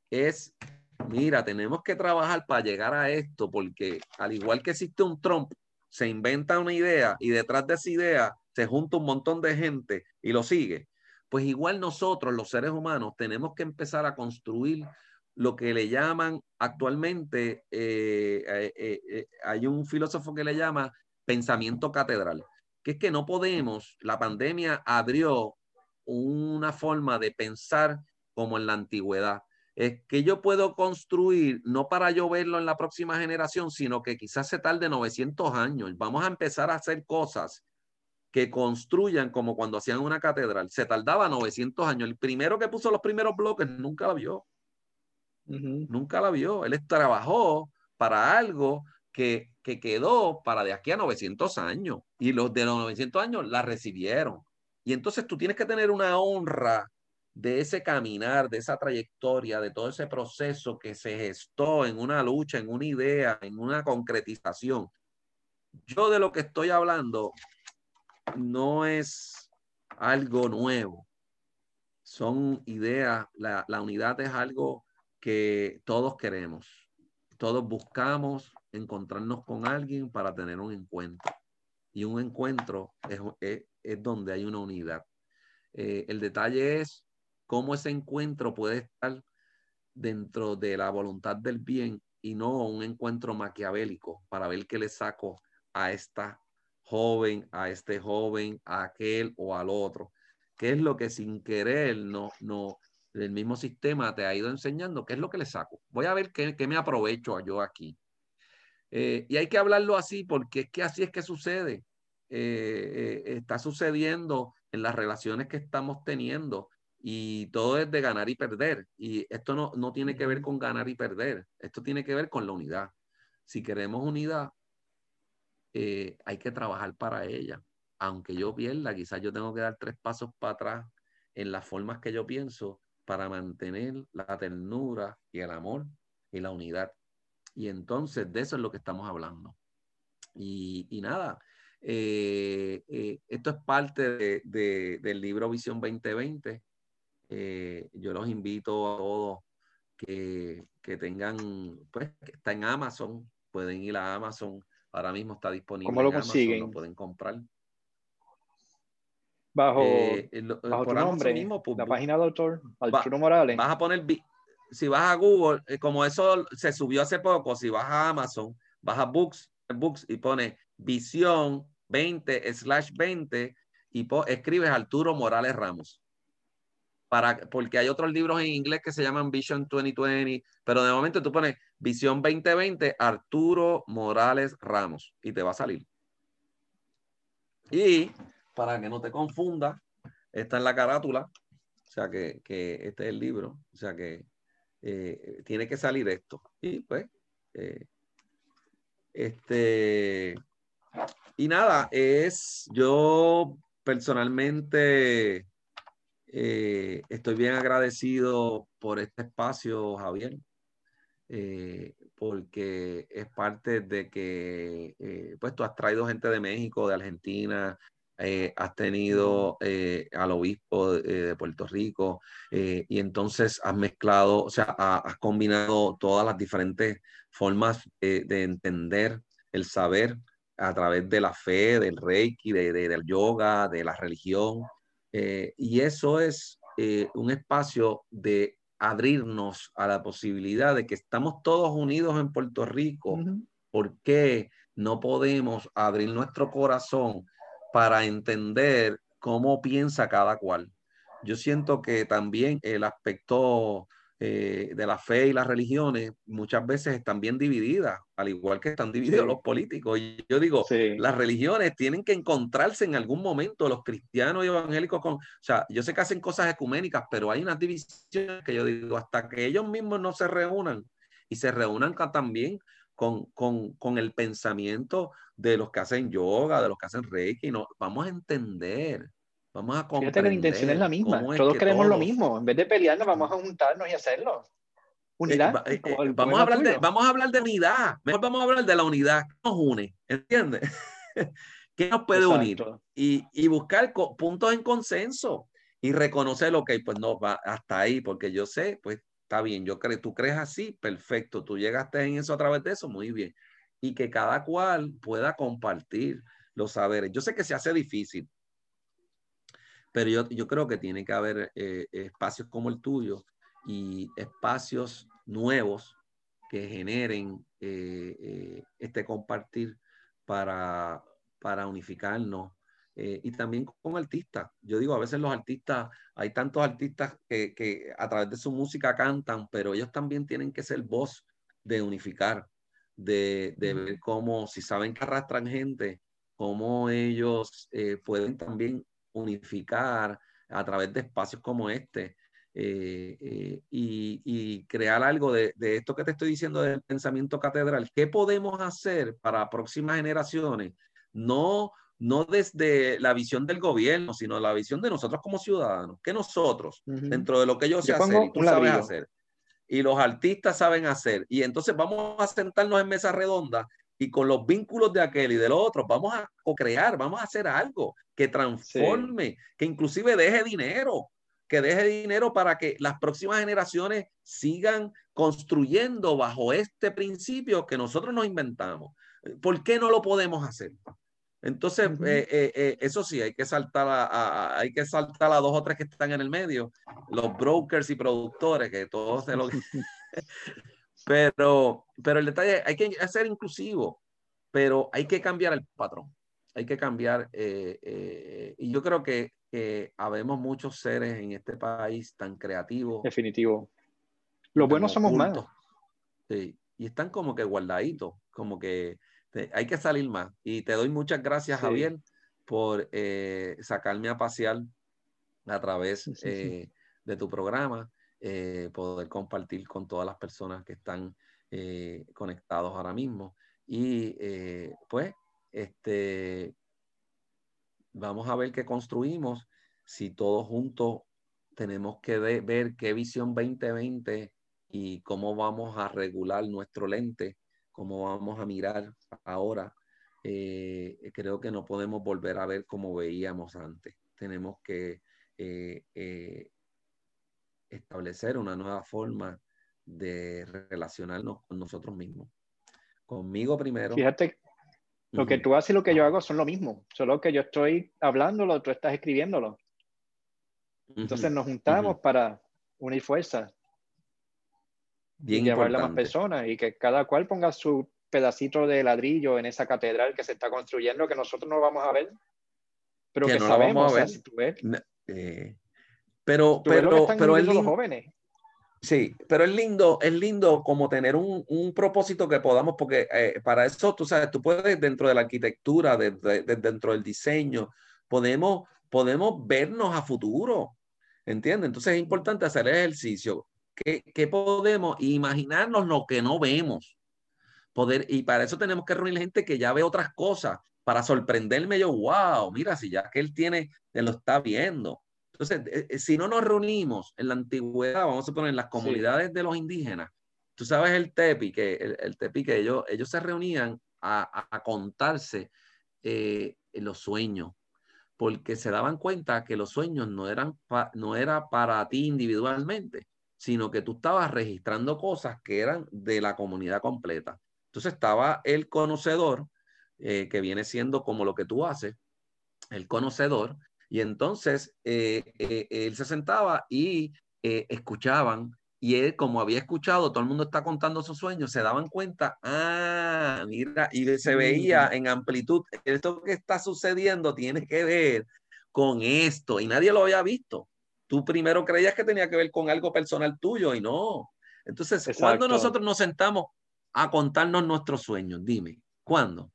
Mira, tenemos que trabajar para llegar a esto, porque al igual que existe un Trump, se inventa una idea y detrás de esa idea se junta un montón de gente y lo sigue. Pues igual nosotros, los seres humanos, tenemos que empezar a construir lo que le llaman actualmente, hay un filósofo que le llama pensamiento catedral, que es que no podemos, la pandemia abrió una forma de pensar como en la antigüedad. Es que yo puedo construir, no para yo verlo en la próxima generación, sino que quizás se tarde 900 años. Vamos a empezar a hacer cosas que construyan como cuando hacían una catedral. Se tardaba 900 años. El primero que puso los primeros bloques nunca la vio. Nunca la vio. Él trabajó para algo que quedó para de aquí a 900 años. Y los de los 900 años la recibieron. Y entonces tú tienes que tener una honra de ese caminar, de esa trayectoria, de todo ese proceso que se gestó en una lucha, en una idea, en una concretización. Yo de lo que estoy hablando no es algo nuevo. Son ideas, la unidad es algo que todos queremos. Todos buscamos encontrarnos con alguien para tener un encuentro. Y un encuentro es donde hay una unidad. El detalle es cómo ese encuentro puede estar dentro de la voluntad del bien y no un encuentro maquiavélico para ver qué le saco a esta joven, a este joven, a aquel o al otro. ¿Qué es lo que sin querer el mismo sistema te ha ido enseñando? ¿Qué es lo que le saco? Voy a ver qué me aprovecho yo aquí. Y hay que hablarlo así porque es que así es que sucede. Está sucediendo en las relaciones que estamos teniendo y todo es de ganar y perder. Y esto no tiene que ver con ganar y perder. Esto tiene que ver con la unidad. Si queremos unidad, hay que trabajar para ella. Aunque yo pierda, quizás yo tengo que dar 3 pasos para atrás en las formas que yo pienso para mantener la ternura y el amor y la unidad. Y entonces de eso es lo que estamos hablando. Y nada, esto es parte del libro Visión 2020. Yo los invito a todos que tengan, pues, que está en Amazon, pueden ir a Amazon, ahora mismo está ¿Cómo disponible lo en Amazon, lo consiguen? pueden comprar. Bajo, bajo tu Por Amazon nombre, mismo, pues, la página de autor, va, Arturo Morales. vas a poner, si vas a Google, como eso se subió hace poco, si vas a Amazon, vas a Books y pones Visión 20/20 y escribes Arturo Morales Ramos. Porque hay otros libros en inglés que se llaman Vision 2020, pero de momento tú pones Visión 2020 Arturo Morales Ramos y te va a salir. Y para que no te confundas, está en la carátula, o sea que este es el libro, o sea que tiene que salir esto. Y pues, y nada, yo personalmente estoy bien agradecido por este espacio, Javier, porque es parte de que pues tú has traído gente de México, de Argentina, has tenido al obispo de Puerto Rico, y entonces has mezclado, o sea, has combinado todas las diferentes formas de entender el saber a través de la fe, del Reiki, del yoga, de la religión, y eso es un espacio de abrirnos a la posibilidad de que estamos todos unidos en Puerto Rico. ¿Por qué no podemos abrir nuestro corazón para entender cómo piensa cada cual? Yo siento que también el aspecto de la fe y las religiones muchas veces están bien divididas, al igual que están divididos los políticos. Y yo digo, las religiones tienen que encontrarse en algún momento, los cristianos y evangélicos, o sea, yo sé que hacen cosas ecuménicas, pero hay unas divisiones que yo digo, hasta que ellos mismos no se reúnan y se reúnan también con el pensamiento de los que hacen yoga, de los que hacen reiki, no, vamos a entender. Vamos a Fíjate que la intención es la comprender misma. cómo es Todos que queremos lo todos mismo. En vez de pelearnos, vamos a juntarnos y hacerlo. Unidad, como el poema tuyo. vamos a hablar de unidad. Mejor vamos a hablar de la unidad. ¿Qué nos une? ¿Entiendes? ¿Qué nos puede unir? Y buscar puntos en consenso y reconocer, ok, pues no, va hasta ahí, porque yo sé, pues está bien, tú crees así, perfecto, tú llegaste en eso a través de eso, muy bien. Y que cada cual pueda compartir los saberes. Yo sé que se hace difícil, pero yo creo que tiene que haber espacios como el tuyo y espacios nuevos que generen este compartir para, para unificarnos. Y también con artistas. Yo digo, a veces los artistas, hay tantos artistas que a través de su música cantan, pero ellos también tienen que ser voz de unificar, de ver cómo, si saben que arrastran gente, cómo ellos pueden también unificar a través de espacios como este, y crear algo de esto que te estoy diciendo del pensamiento catedral. ¿Qué podemos hacer para próximas generaciones? No desde la visión del gobierno, sino la visión de nosotros como ciudadanos, que nosotros, dentro de lo que yo sé hacer y pongo tú un sabes ladrillo. hacer, y los artistas saben hacer, y entonces vamos a sentarnos en mesa redonda y con los vínculos de aquel y del otro, vamos a co-crear, vamos a hacer algo que transforme, que inclusive deje dinero para que las próximas generaciones sigan construyendo bajo este principio que nosotros nos inventamos. ¿Por qué no lo podemos hacer? Entonces, eso sí, hay que saltar a 2 o 3 que están en el medio, los brokers y productores, que todos se lo... pero el detalle, hay que ser inclusivo, pero hay que cambiar el patrón, hay que cambiar, y yo creo que habemos muchos seres en este país tan creativos. Definitivo. Y Los tan buenos somos más. ocultos, sí, y están como que guardaditos, como que hay que salir más. Y te doy muchas gracias, Javier, por sacarme a pasear a través de tu programa, poder compartir con todas las personas que están conectados ahora mismo. Y pues, vamos a ver qué construimos. Si todos juntos tenemos que ver qué visión 2020 y cómo vamos a regular nuestro lente, cómo vamos a mirar ahora. Creo que no podemos volver a ver como veíamos antes. Tenemos que establecer una nueva forma de relacionarnos con nosotros mismos. Conmigo primero. Fíjate, lo que tú haces y lo que yo hago son lo mismo, solo que yo estoy hablándolo, tú estás escribiéndolo. Entonces nos juntamos para unir fuerzas y Bien llevarla a más importante. personas y que cada cual ponga su pedacito de ladrillo en esa catedral que se está construyendo, que nosotros no vamos a ver, pero que no la vamos sabemos, a o sea, ver. si tú ves Pero lo que están es viviendo los lindo. jóvenes. Sí, pero es lindo como tener un propósito que podamos, porque para eso, tú sabes, tú puedes dentro de la arquitectura, dentro del diseño, podemos vernos a futuro, ¿entiendes? Entonces es importante hacer el ejercicio. ¿Qué podemos imaginarnos lo que no vemos? Y para eso tenemos que reunir gente que ya ve otras cosas, para sorprenderme yo, wow, mira, si ya que él lo está viendo. Entonces, si no nos reunimos en la antigüedad, vamos a poner en las comunidades de los indígenas, tú sabes el tepi, el tepi que ellos se reunían a contarse los sueños, porque se daban cuenta que los sueños no era para ti individualmente, sino que tú estabas registrando cosas que eran de la comunidad completa. Entonces estaba el conocedor, que viene siendo como lo que tú haces, el conocedor, y entonces él se sentaba y escuchaban, y él, como había escuchado, todo el mundo está contando sus sueños, se daban cuenta, mira, y se veía en amplitud, esto que está sucediendo tiene que ver con esto, y nadie lo había visto. Tú primero creías que tenía que ver con algo personal tuyo, y no. Entonces, ¿cuándo Exacto. nosotros nos sentamos a contarnos nuestros sueños? Dime, ¿cuándo?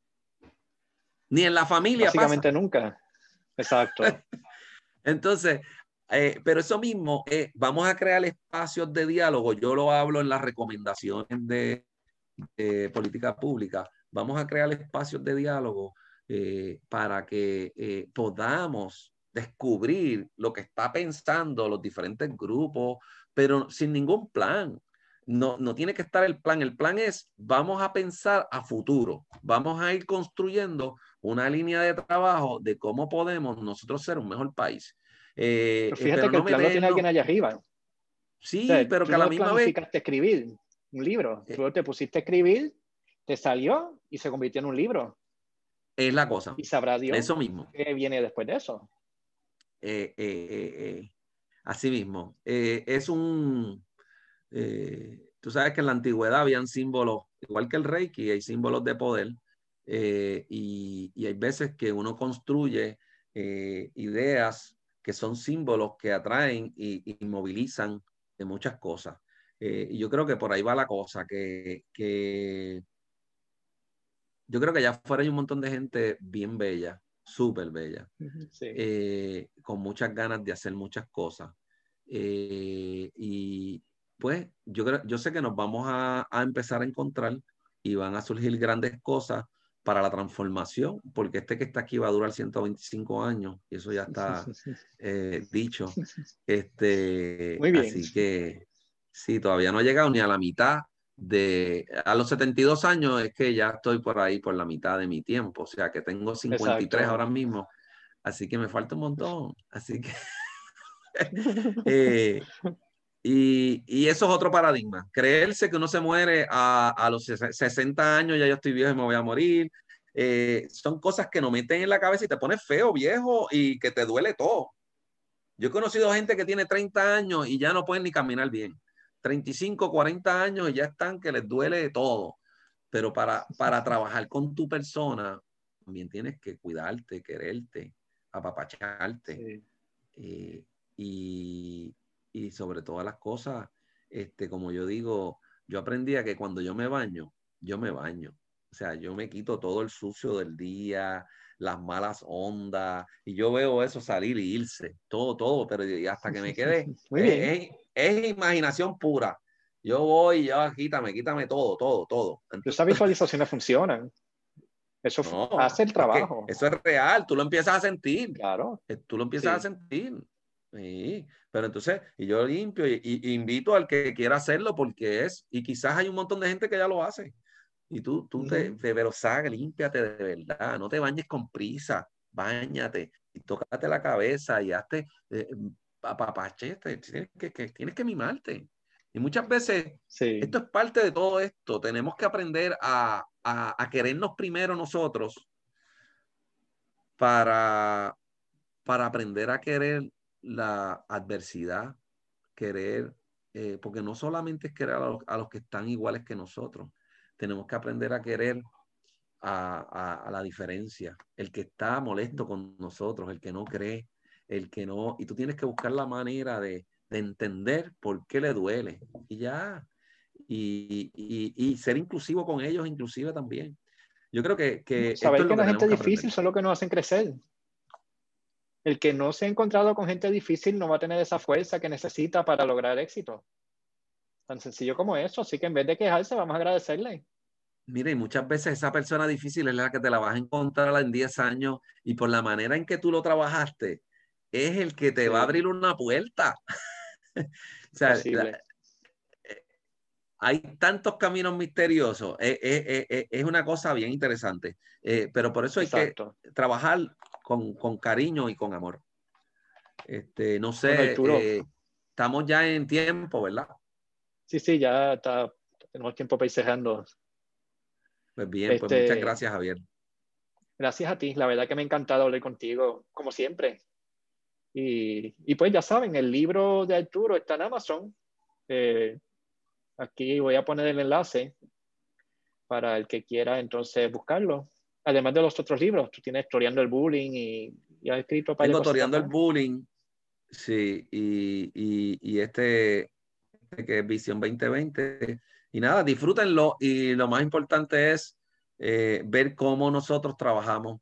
Ni en la familia pasa. Básicamente nunca. Exacto. Entonces, pero eso mismo, vamos a crear espacios de diálogo. Yo lo hablo en las recomendaciones de política pública. Vamos a crear espacios de diálogo para que podamos descubrir lo que está pensando los diferentes grupos, pero sin ningún plan. No tiene que estar el plan. El plan es, vamos a pensar a futuro. Vamos a ir construyendo una línea de trabajo de cómo podemos nosotros ser un mejor país. Pero fíjate Pero que el no plan lo tiene meternos. alguien allá arriba. O Sí, sea, pero tú que a la no misma vez planificaste escribir un libro. eh, Tú te pusiste a escribir, te salió y se convirtió en un libro. es la cosa. Y sabrá Dios Eso mismo. qué viene después de eso. Así mismo. Tú sabes que en la antigüedad habían símbolos, igual que el Reiki, hay símbolos de poder, y hay veces que uno construye ideas que son símbolos que atraen y movilizan de muchas cosas. Y yo creo que por ahí va la cosa, que yo creo que allá afuera hay un montón de gente bien bella, súper bella, Sí. con muchas ganas de hacer muchas cosas. Y pues yo sé que nos vamos a empezar a encontrar y van a surgir grandes cosas para la transformación, porque este que está aquí va a durar 125 años, y eso ya está dicho. Muy bien. Así que sí, todavía no he llegado ni a la mitad a los 72 años, es que ya estoy por ahí por la mitad de mi tiempo, o sea que tengo 53 ahora Exacto. mismo, así que me falta un montón, así que eh, y eso es otro paradigma, creerse que uno se muere a los 60 años, ya yo estoy viejo y me voy a morir. Son cosas que nos meten en la cabeza y te pones feo, viejo, y que te duele todo. Yo he conocido gente que tiene 30 años y ya no pueden ni caminar bien. 35, 40 años y ya están que les duele todo. Pero para trabajar con tu persona, también tienes que cuidarte, quererte, apapacharte. Sí. eh, y, y sobre todas las cosas, como yo digo, yo aprendí a que cuando yo me baño, O sea, yo me quito todo el sucio del día, las malas ondas, y yo veo eso salir y irse, todo, pero y hasta que me quede, Muy bien. es imaginación pura. Yo voy, ya quítame todo. Esas visualizaciones funcionan. Eso No, hace el es que trabajo. eso es real, tú lo empiezas a sentir, Claro. tú lo empiezas a Sí. sentir. Sí, pero entonces, y yo limpio y invito al que quiera hacerlo porque y quizás hay un montón de gente que ya lo hace. Y pero saca, límpiate de verdad, no te bañes con prisa, báñate y tócate la cabeza y hazte, apapachete, tienes que mimarte. Y muchas veces, Sí. esto es parte de todo esto, tenemos que aprender a querernos primero nosotros para, para aprender a querer la adversidad, querer, porque no solamente es querer a los que están iguales que nosotros, tenemos que aprender a querer a la diferencia, el que está molesto con nosotros, el que no cree, el que no, y tú tienes que buscar la manera de entender por qué le duele y ya, y ser inclusivo con ellos, inclusive también. Yo creo que esto Saber es que lo que la gente tenemos que aprender. difícil son los que nos hacen crecer. El que no se ha encontrado con gente difícil no va a tener esa fuerza que necesita para lograr éxito. Tan sencillo como eso. Así que en vez de quejarse, vamos a agradecerle. Mire, y muchas veces esa persona difícil es la que te la vas a encontrar en 10 años y por la manera en que tú lo trabajaste, es el que te va a Sí, abrir una puerta. O sea, posible. hay tantos caminos misteriosos. Es una cosa bien interesante. Pero por eso hay que Exacto. trabajar con cariño y con amor. No Bueno, sé, Arturo, estamos ya en tiempo, ¿verdad? sí, ya está, tenemos tiempo para ir cerrando. Pues bien, pues muchas Este, gracias, Javier. gracias a ti, la verdad que me ha encantado hablar contigo, como siempre. Y pues ya saben, el libro de Arturo está en Amazon. Eh, aquí voy a poner el enlace para el que quiera entonces buscarlo. Además de los otros libros, tú tienes Historiando el Bullying y has escrito un par de Tengo cositas Toreando el más. Bullying, sí, y que es Visión 2020. Y nada, disfrútenlo. Y lo más importante es ver cómo nosotros trabajamos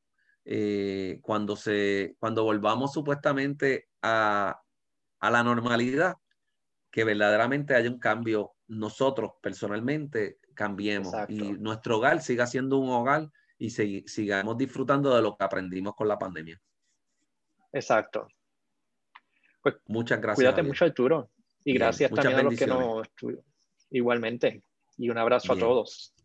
cuando volvamos supuestamente a la normalidad, que verdaderamente haya un cambio. Nosotros personalmente cambiemos y Exacto, nuestro hogar siga siendo un hogar y sigamos disfrutando de lo que aprendimos con la pandemia. exacto. Pues Muchas gracias, cuídate Javier. mucho, Arturo. Y Bien, gracias muchas también a los que bendiciones. nos igualmente. Y un abrazo a Bien. todos.